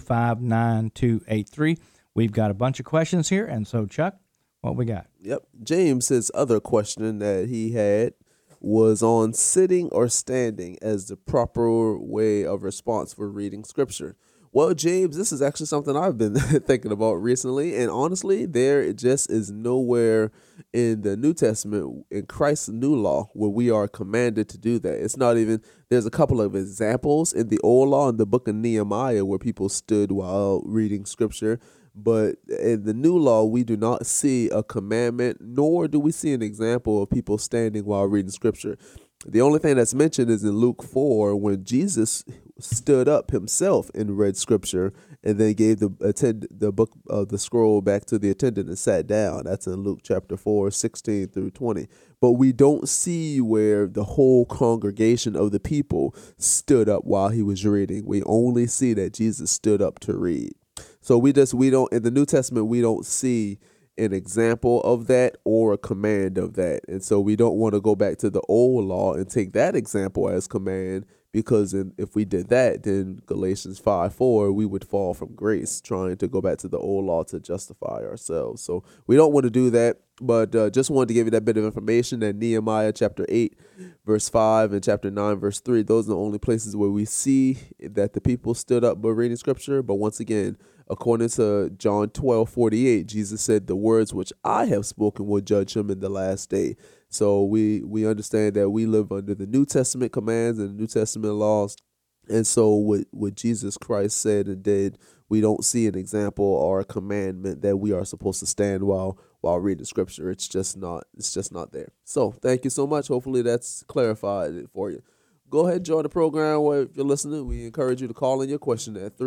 725-9283. We've got a bunch of questions here, and so, Chuck, what we got? Yep. James's other question that he had was on sitting or standing as the proper way of response for reading Scripture. Well, James, this is actually something I've been thinking about recently, and honestly, there just is nowhere in the New Testament, in Christ's new law, where we are commanded to do that. It's not even, there's a couple of examples in the Old Law, in the book of Nehemiah, where people stood while reading Scripture, but in the new law, we do not see a commandment, nor do we see an example of people standing while reading Scripture. The only thing that's mentioned is in Luke 4 when Jesus stood up himself and read Scripture and then gave the book of the scroll back to the attendant and sat down. That's in Luke chapter 4, 16 through 20. But we don't see where the whole congregation of the people stood up while he was reading. We only see that Jesus stood up to read. So we don't, in the New Testament, we don't see an example of that or a command of that. And so we don't want to go back to the old law and take that example as command, because if we did that, then Galatians 5:4, we would fall from grace, trying to go back to the old law to justify ourselves. So we don't want to do that, but just wanted to give you that bit of information that Nehemiah chapter 8, verse 5 and chapter 9, verse 3, those are the only places where we see that the people stood up by reading Scripture. But once again, according to John 12:48, Jesus said, the words which I have spoken will judge him in the last day. So we understand that we live under the New Testament commands and the New Testament laws. And so what Jesus Christ said and did, we don't see an example or a commandment that we are supposed to stand while reading Scripture. It's just not there. So thank you so much. Hopefully that's clarified it for you. Go ahead and join the program. If you're listening, we encourage you to call in your question at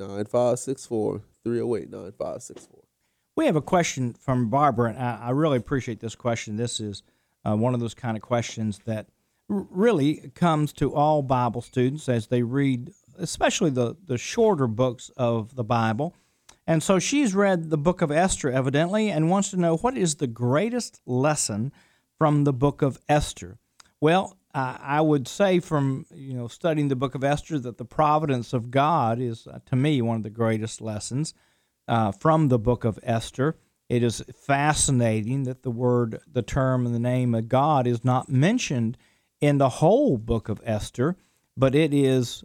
308-9564, 308-9564. We have a question from Barbara, and I really appreciate this question. This is one of those kind of questions that really comes to all Bible students as they read, especially the shorter books of the Bible. And so she's read the book of Esther, evidently, and wants to know, what is the greatest lesson from the book of Esther? Well, I would say from studying the book of Esther that the providence of God is, to me, one of the greatest lessons from the book of Esther. It is fascinating that the term, and the name of God is not mentioned in the whole book of Esther, but it is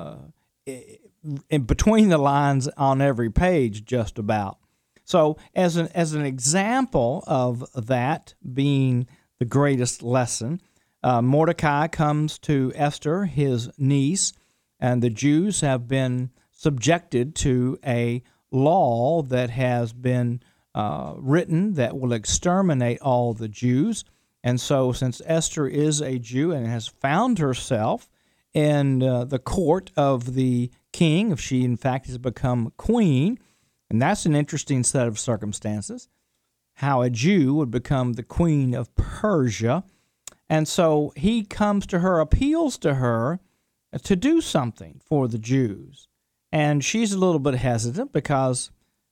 in between the lines on every page, just about. So, as an example of that being the greatest lesson, Mordecai comes to Esther, his niece, and the Jews have been subjected to a law that has been written that will exterminate all the Jews. And so since Esther is a Jew and has found herself in the court of the king, if she in fact has become queen, and that's an interesting set of circumstances, how a Jew would become the queen of Persia. And so he comes to her, appeals to her to do something for the Jews. And she's a little bit hesitant because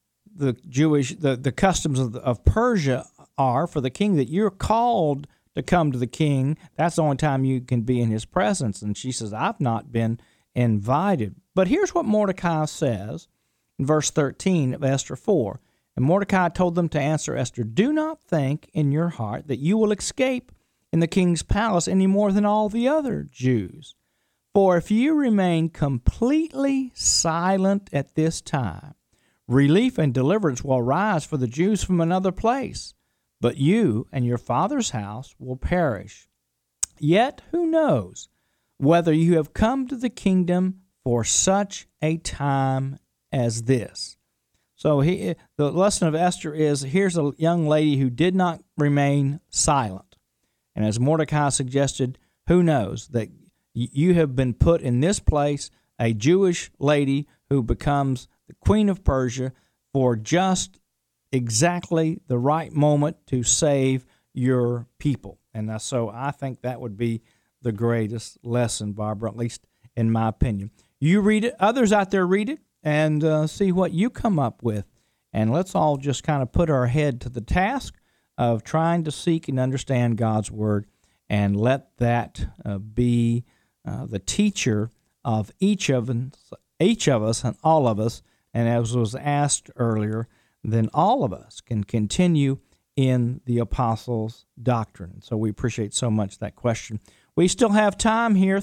the customs of Persia are for the king that you're called to come to the king. That's the only time you can be in his presence. And she says, I've not been invited. But here's what Mordecai says in verse 13 of Esther 4. And Mordecai told them to answer Esther, do not think in your heart that you will escape in the king's palace any more than all the other Jews. For if you remain completely silent at this time, relief and deliverance will rise for the Jews from another place, but you and your father's house will perish. Yet who knows whether you have come to the kingdom for such a time as this? So the lesson of Esther is, here's a young lady who did not remain silent. And as Mordecai suggested, who knows that you have been put in this place, a Jewish lady who becomes the queen of Persia for just exactly the right moment to save your people. And so I think that would be the greatest lesson, Barbara, at least in my opinion. You read it, others out there read it, and see what you come up with. And let's all just kind of put our head to the task of trying to seek and understand God's Word, and let that be the teacher of each of us and all of us. And as was asked earlier, then all of us can continue in the apostles' doctrine. So we appreciate so much that question. We still have time here.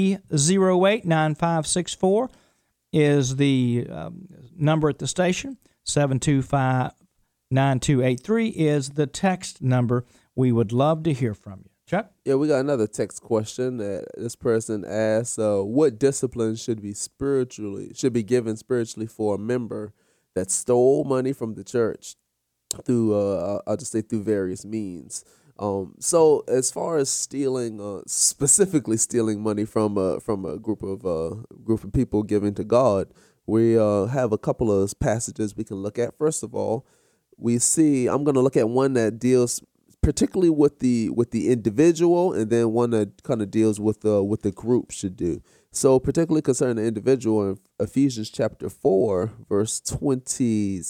308-9564 is the number at the station. 725-9283 is the text number. We would love to hear from you. Chuck? Yeah, we got another text question that this person asks, what discipline should be given spiritually for a member that stole money from the church through, I'll just say through various means? So as far as stealing, specifically stealing money from a group of people giving to God, we have a couple of passages we can look at. First of all, we see, I'm going to look at one that deals particularly with the individual, and then one that kind of deals with what the group should do. So particularly concerning the individual, in Ephesians chapter 4, verse 28,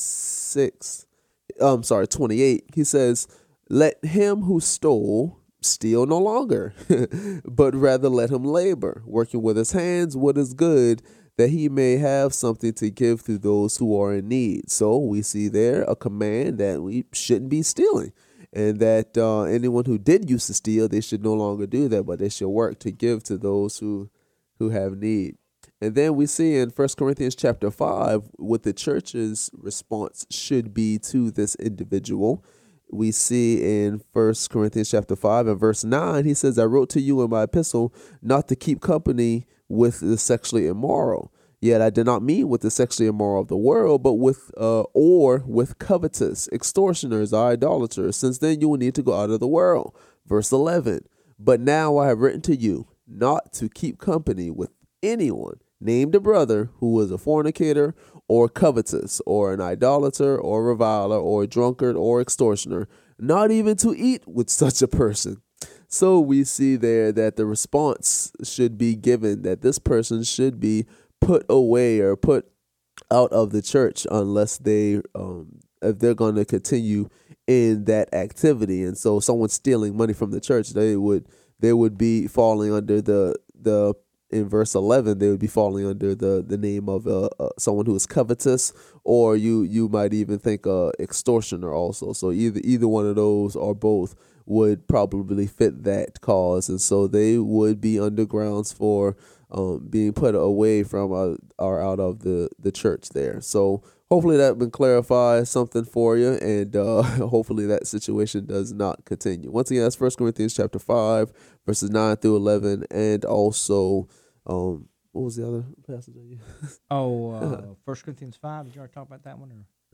he says, let him who stole steal no longer, but rather let him labor, working with his hands what is good, that he may have something to give to those who are in need. So we see there a command that we shouldn't be stealing, and that anyone who did used to steal, they should no longer do that, but they should work to give to those who have need. And then we see in 1 Corinthians chapter 5 what the church's response should be to this individual. We see in 1 Corinthians chapter 5 and verse 9, he says, I wrote to you in my epistle not to keep company with the sexually immoral. Yet I did not mean with the sexually immoral of the world, but with covetous, extortioners, or idolaters. Since then you will need to go out of the world. Verse 11, but now I have written to you not to keep company with anyone named a brother who is a fornicator or covetous or an idolater or reviler or a drunkard or extortioner, not even to eat with such a person. So we see there that the response should be given that this person should be put away or put out of the church unless if they're going to continue in that activity. And so someone stealing money from the church, they would be falling under the in verse 11, they would be falling under the name of someone who is covetous, or you might even think extortioner also. So either one of those or both would probably fit that cause, and so they would be under grounds for being put away from or out of the church there. So hopefully that been clarified something for you, and hopefully that situation does not continue. Once again, that's 1 Corinthians chapter 5, verses 9 through 11, and also, what was the other passage? 1 Corinthians 5. Did you already talk about that one? Or?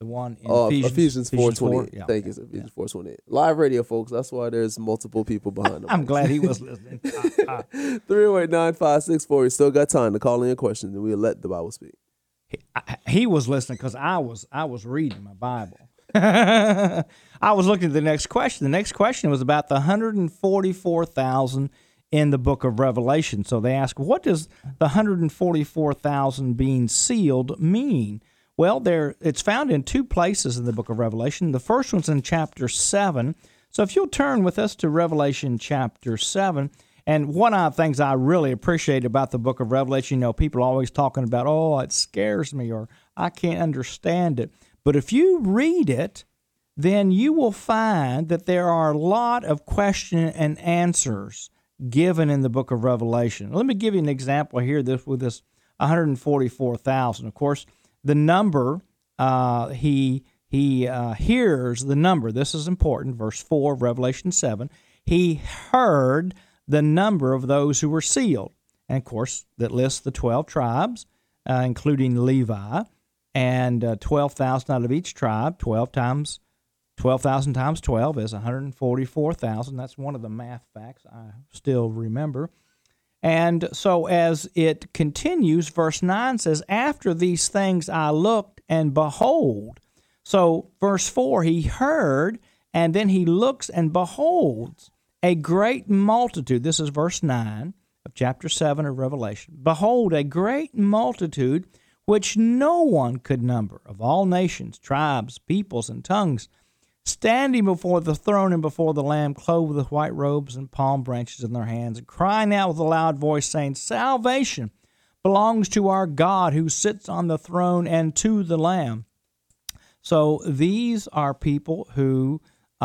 The one in Ephesians 4:28. Yeah, Thank you, Ephesians 4:28. Live radio, folks. That's why there's multiple people behind them. I'm glad he was listening. 308-9564. You still got time to call in your questions, and we'll let the Bible speak. He was listening because I was reading my Bible. I was looking at the next question. The next question was about the 144,000 in the book of Revelation. So they ask, what does the 144,000 being sealed mean? Well, it's found in two places in the book of Revelation. The first one's in chapter 7. So if you'll turn with us to Revelation chapter 7. And one of the things I really appreciate about the book of Revelation, people are always talking about, oh, it scares me or I can't understand it. But if you read it, then you will find that there are a lot of questions and answers given in the book of Revelation. Let me give you an example here with this 144,000. Of course, the number, he hears the number. This is important, verse 4 of Revelation 7. He heard the number of those who were sealed. And, of course, that lists the 12 tribes, including Levi, and 12,000 out of each tribe. 12,000 times 12 is 144,000. That's one of the math facts I still remember. And so as it continues, verse 9 says, after these things I looked, and behold. So verse 4, he heard, and then he looks and beholds a great multitude. This is verse 9 of chapter 7 of Revelation. Behold, a great multitude which no one could number, of all nations, tribes, peoples, and tongues, standing before the throne and before the Lamb, clothed with white robes and palm branches in their hands, and crying out with a loud voice, saying, salvation belongs to our God who sits on the throne and to the Lamb. So these are people who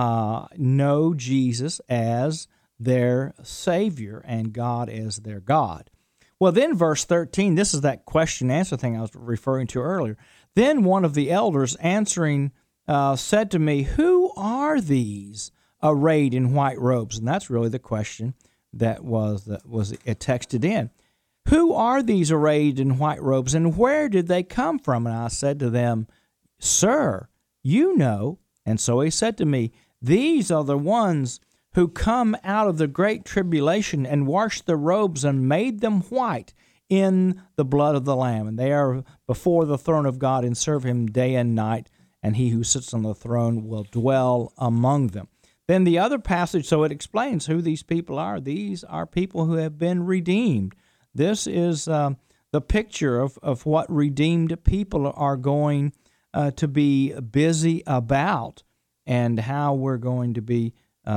know Jesus as their Savior and God as their God. Well, then verse 13, this is that question-answer thing I was referring to earlier. Then one of the elders answering said to me, who are these arrayed in white robes? And that's really the question that was texted in. Who are these arrayed in white robes, and where did they come from? And I said to them, sir, you know. And so he said to me, these are the ones who come out of the great tribulation and washed their robes and made them white in the blood of the Lamb. And they are before the throne of God and serve him day and night, and he who sits on the throne will dwell among them. Then the other passage, so it explains who these people are. These are people who have been redeemed. This is the picture of what redeemed people are going to be busy about, and how we're going to be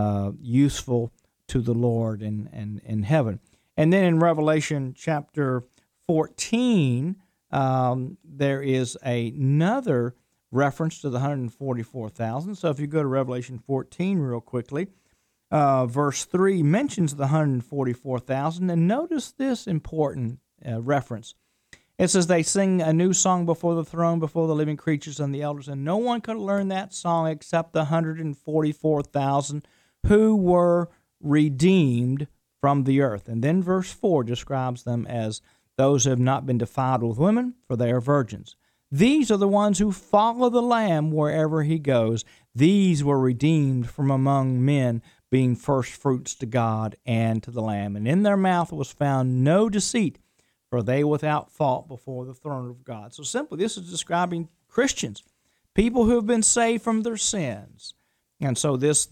useful to the Lord in heaven. And then in Revelation chapter 14, there is another reference to the 144,000. So if you go to Revelation 14 real quickly, verse 3 mentions the 144,000, and notice this important reference. It says, they sing a new song before the throne, before the living creatures and the elders, and no one could learn that song except the 144,000 who were redeemed from the earth. And then verse 4 describes them as those who have not been defiled with women, for they are virgins. These are the ones who follow the Lamb wherever he goes. These were redeemed from among men, being first fruits to God and to the Lamb. And in their mouth was found no deceit, for they without fault before the throne of God. So simply, this is describing Christians, people who have been saved from their sins. And so this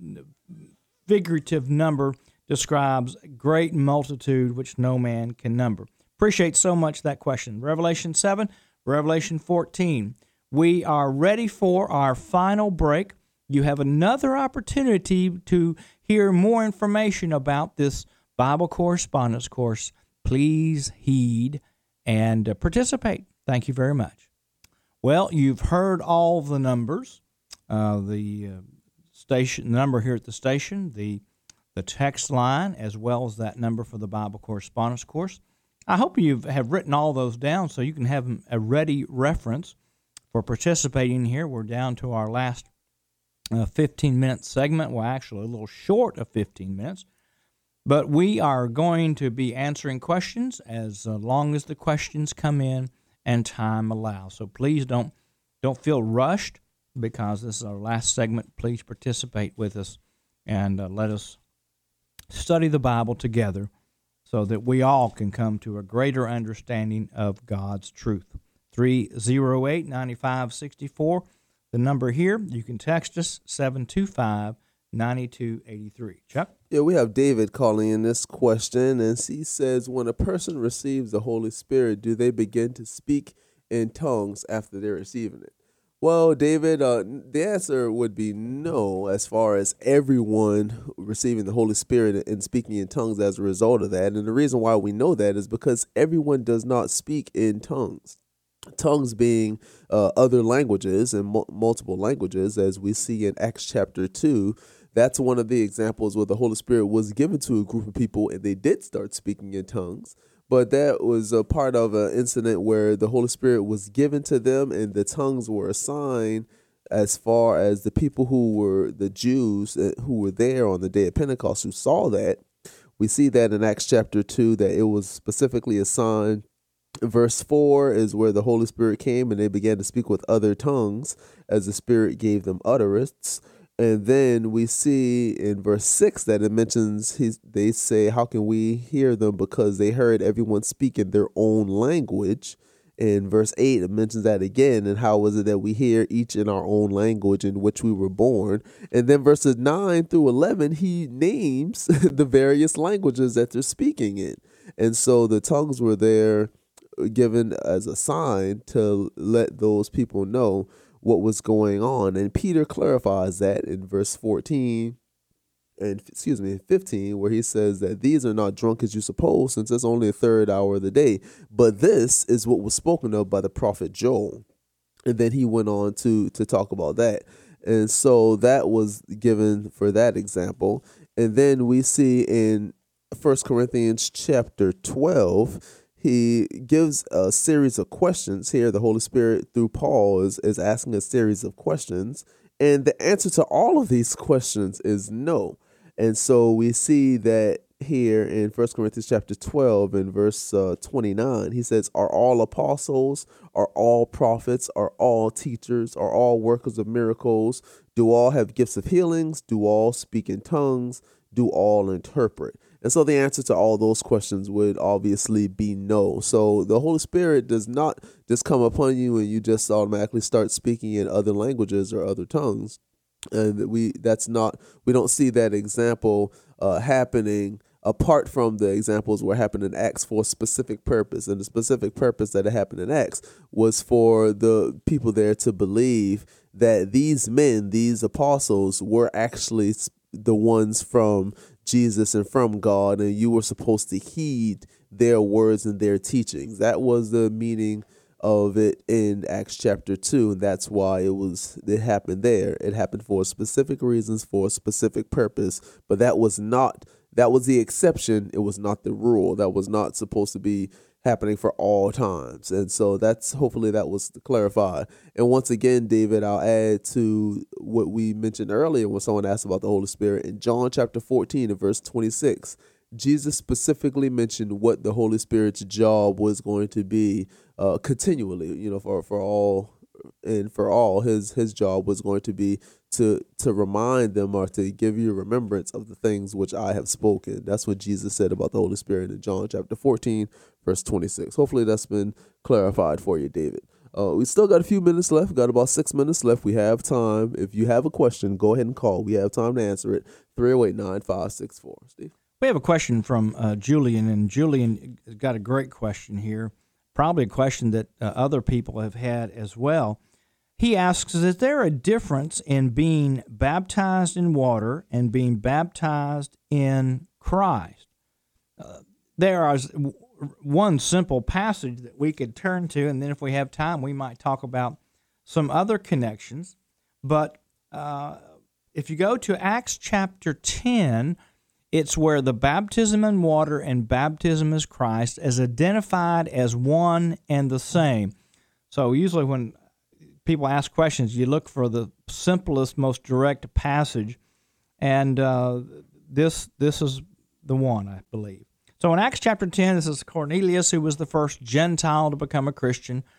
figurative number describes a great multitude which no man can number. Appreciate so much that question. Revelation 7, Revelation 14. We are ready for our final break. You have another opportunity to hear more information about this Bible correspondence course. Please heed and participate. Thank you very much. Well, you've heard all the numbers, the number here at the station, the text line, as well as that number for the Bible correspondence course. I hope you have written all those down so you can have a ready reference for participating here. We're down to our last 15-minute segment. Well, actually, a little short of 15 minutes. But we are going to be answering questions as long as the questions come in and time allows. So please don't Don't feel rushed, because this is our last segment. Please participate with us and let us study the Bible together so that we all can come to a greater understanding of God's truth. 308-9564, the number here. You can text us, 725-9283. Chuck? Yeah, we have David calling in this question, and he says, when a person receives the Holy Spirit, do they begin to speak in tongues after they're receiving it? Well, David, the answer would be no, as far as everyone receiving the Holy Spirit and speaking in tongues as a result of that. And the reason why we know that is because everyone does not speak in tongues. Tongues being other languages and multiple languages, as we see in Acts chapter 2. That's one of the examples where the Holy Spirit was given to a group of people and they did start speaking in tongues. But that was a part of an incident where the Holy Spirit was given to them and the tongues were assigned as far as the people who were the Jews who were there on the day of Pentecost who saw that. We see that in Acts chapter 2 that it was specifically assigned. Verse 4 is where the Holy Spirit came and they began to speak with other tongues as the Spirit gave them utterance. And then we see in verse 6 that it mentions, they say, how can we hear them? Because they heard everyone speak in their own language. In verse 8, it mentions that again. And how was it that we hear each in our own language in which we were born? And then verses 9 through 11, he names the various languages that they're speaking in. And so the tongues were there given as a sign to let those people know what was going on. And Peter clarifies that in verse 15, where he says that these are not drunk as you suppose, since it's only the third hour of the day. But this is what was spoken of by the prophet Joel. And then he went on to talk about that. And so that was given for that example. And then we see in 1 Corinthians chapter 12, he gives a series of questions here. The Holy Spirit, through Paul, is asking a series of questions. And the answer to all of these questions is no. And so we see that here in 1 Corinthians chapter 12 and verse 29, he says, are all apostles, are all prophets, are all teachers, are all workers of miracles? Do all have gifts of healings? Do all speak in tongues? Do all interpret? And so the answer to all those questions would obviously be no. So the Holy Spirit does not just come upon you and you just automatically start speaking in other languages or other tongues. And we don't see that example happening apart from the examples where it happened in Acts for a specific purpose. And the specific purpose that it happened in Acts was for the people there to believe that these men, these apostles, were actually the ones from Jesus and from God, and you were supposed to heed their words and their teachings. That was the meaning of it in Acts chapter 2, and that's why it happened there. It happened for specific reasons, for a specific purpose, but that was the exception. It was not the rule. That was not supposed to be happening for all times. And so hopefully that was clarified. And once again, David, I'll add to what we mentioned earlier when someone asked about the Holy Spirit. In John chapter 14 and verse 26, Jesus specifically mentioned what the Holy Spirit's job was going to be continually, for all. And for all, his job was going to be to remind them or to give you remembrance of the things which I have spoken. That's what Jesus said about the Holy Spirit in John chapter 14, verse 26. Hopefully that's been clarified for you, David. We still got a few minutes left. Got about 6 minutes left. We have time. If you have a question, go ahead and call. We have time to answer it. 308-9564. Steve? We have a question from Julian, and Julian got a great question here. Probably a question that other people have had as well. He asks, is there a difference in being baptized in water and being baptized in Christ? There is one simple passage that we could turn to, and then if we have time, we might talk about some other connections. But if you go to Acts chapter 10, it's where the baptism in water and baptism as Christ is identified as one and the same. So usually when people ask questions, you look for the simplest, most direct passage, and this is the one, I believe. So in Acts chapter 10, this is Cornelius, who was the first Gentile to become a Christian.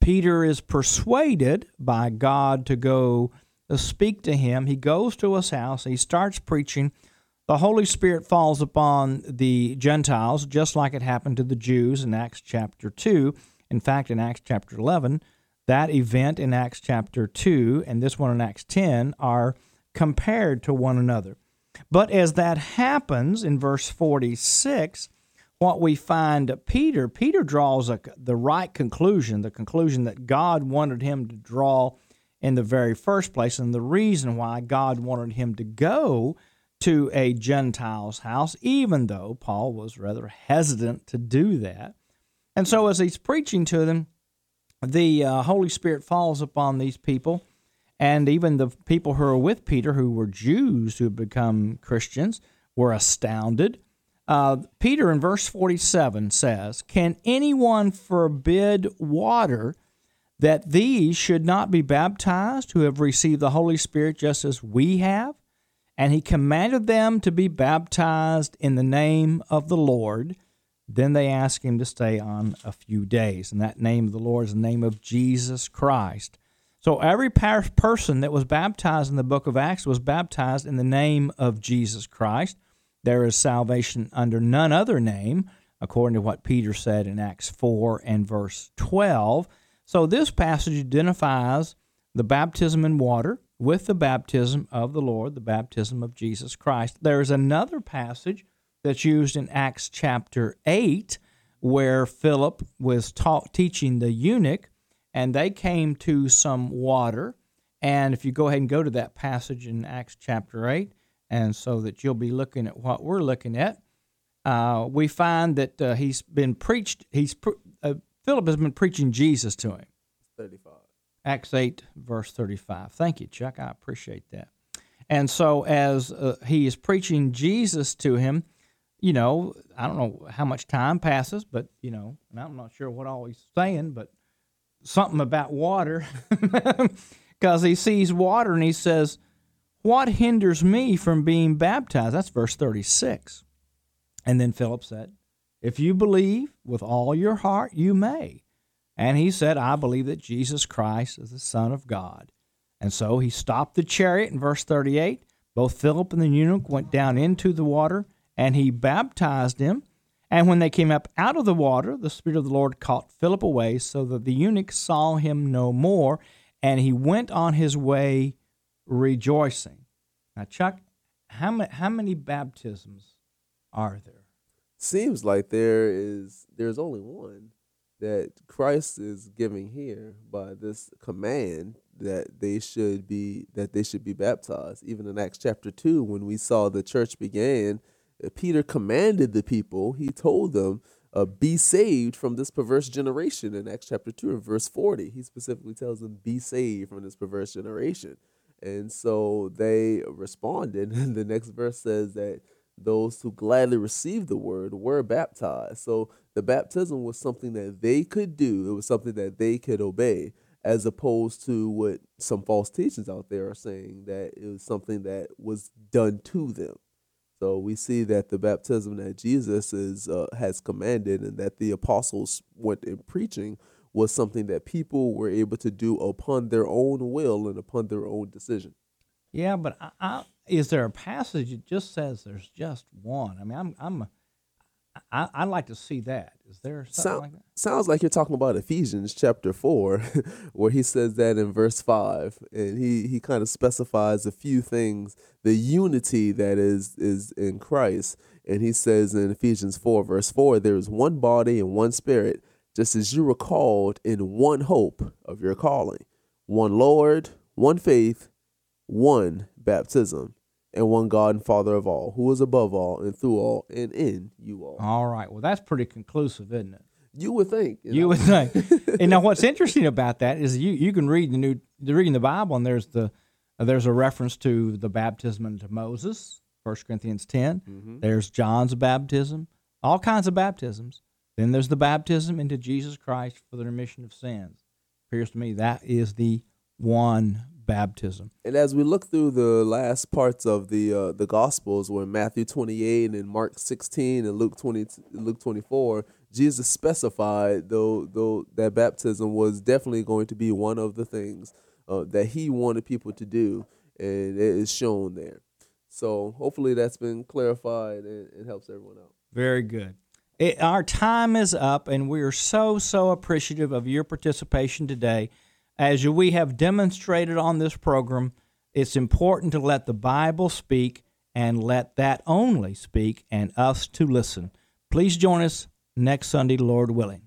Peter is persuaded by God to go speak to him. He goes to his house. He starts preaching. The Holy Spirit falls upon the Gentiles, just like it happened to the Jews in Acts chapter 2. In fact, in Acts chapter 11, that event in Acts chapter 2 and this one in Acts 10 are compared to one another. But as that happens in verse 46, what we find Peter draws the right conclusion, the conclusion that God wanted him to draw in the very first place, and the reason why God wanted him to go to a Gentile's house, even though Paul was rather hesitant to do that. And so as he's preaching to them, the Holy Spirit falls upon these people, and even the people who are with Peter, who were Jews who had become Christians, were astounded. Peter in verse 47 says, "Can anyone forbid water that these should not be baptized who have received the Holy Spirit just as we have?" And he commanded them to be baptized in the name of the Lord. Then they asked him to stay on a few days. And that name of the Lord is the name of Jesus Christ. So every person that was baptized in the book of Acts was baptized in the name of Jesus Christ. There is salvation under none other name, according to what Peter said in Acts 4 and verse 12. So this passage identifies the baptism in water with the baptism of the Lord, the baptism of Jesus Christ. There is another passage that's used in Acts chapter 8 where Philip was teaching the eunuch, and they came to some water. And if you go ahead and go to that passage in Acts chapter 8, and so that you'll be looking at what we're looking at, we find that Philip has been preaching Jesus to him. 35. Acts 8, verse 35. Thank you, Chuck. I appreciate that. And so as he is preaching Jesus to him, I don't know how much time passes, but, and I'm not sure what all he's saying, but something about water, because he sees water and he says, "What hinders me from being baptized?" That's verse 36. And then Philip said, "If you believe with all your heart, you may." And he said, "I believe that Jesus Christ is the Son of God." And so he stopped the chariot in verse 38. Both Philip and the eunuch went down into the water, and he baptized him. And when they came up out of the water, the Spirit of the Lord caught Philip away, so that the eunuch saw him no more, and he went on his way rejoicing. Now, Chuck, how many baptisms are there? Seems like there's only one that Christ is giving here by this command that they should be baptized. Even in Acts chapter 2, when we saw the church began, Peter commanded the people. He told them, "Be saved from this perverse generation." In Acts chapter 2 and verse 40, he specifically tells them, "Be saved from this perverse generation." And so they responded. And the next verse says that those who gladly received the word were baptized. So the baptism was something that they could do. It was something that they could obey, as opposed to what some false teachings out there are saying, that it was something that was done to them. So we see that the baptism that Jesus has commanded and that the apostles went in preaching was something that people were able to do upon their own will and upon their own decision. Yeah, but is there a passage that just says there's just one? I mean, I'd like to see that. Is there something like that? Sounds like you're talking about Ephesians chapter 4, where he says that in verse 5, and he kind of specifies a few things, the unity that is in Christ. And he says in Ephesians 4, verse 4, there is one body and one spirit, just as you were called in one hope of your calling, one Lord, one faith, one baptism, and one God and Father of all, who is above all and through all and in you all. All right. Well, that's pretty conclusive, isn't it? You would think. You would think. And now, what's interesting about that is you can read reading the Bible, and there's a reference to the baptism into Moses, 1 Corinthians 10. Mm-hmm. There's John's baptism, all kinds of baptisms. Then there's the baptism into Jesus Christ for the remission of sins. Appears to me that is the one baptism. And as we look through the last parts of the Gospels, where Matthew 28 and Mark 16 and Luke 24, Jesus specified, though that baptism was definitely going to be one of the things that he wanted people to do, and it is shown there. So hopefully that's been clarified and helps everyone out. Very good. Our time is up, and we are so appreciative of your participation today. As we have demonstrated on this program, it's important to let the Bible speak and let that only speak and us to listen. Please join us next Sunday, Lord willing.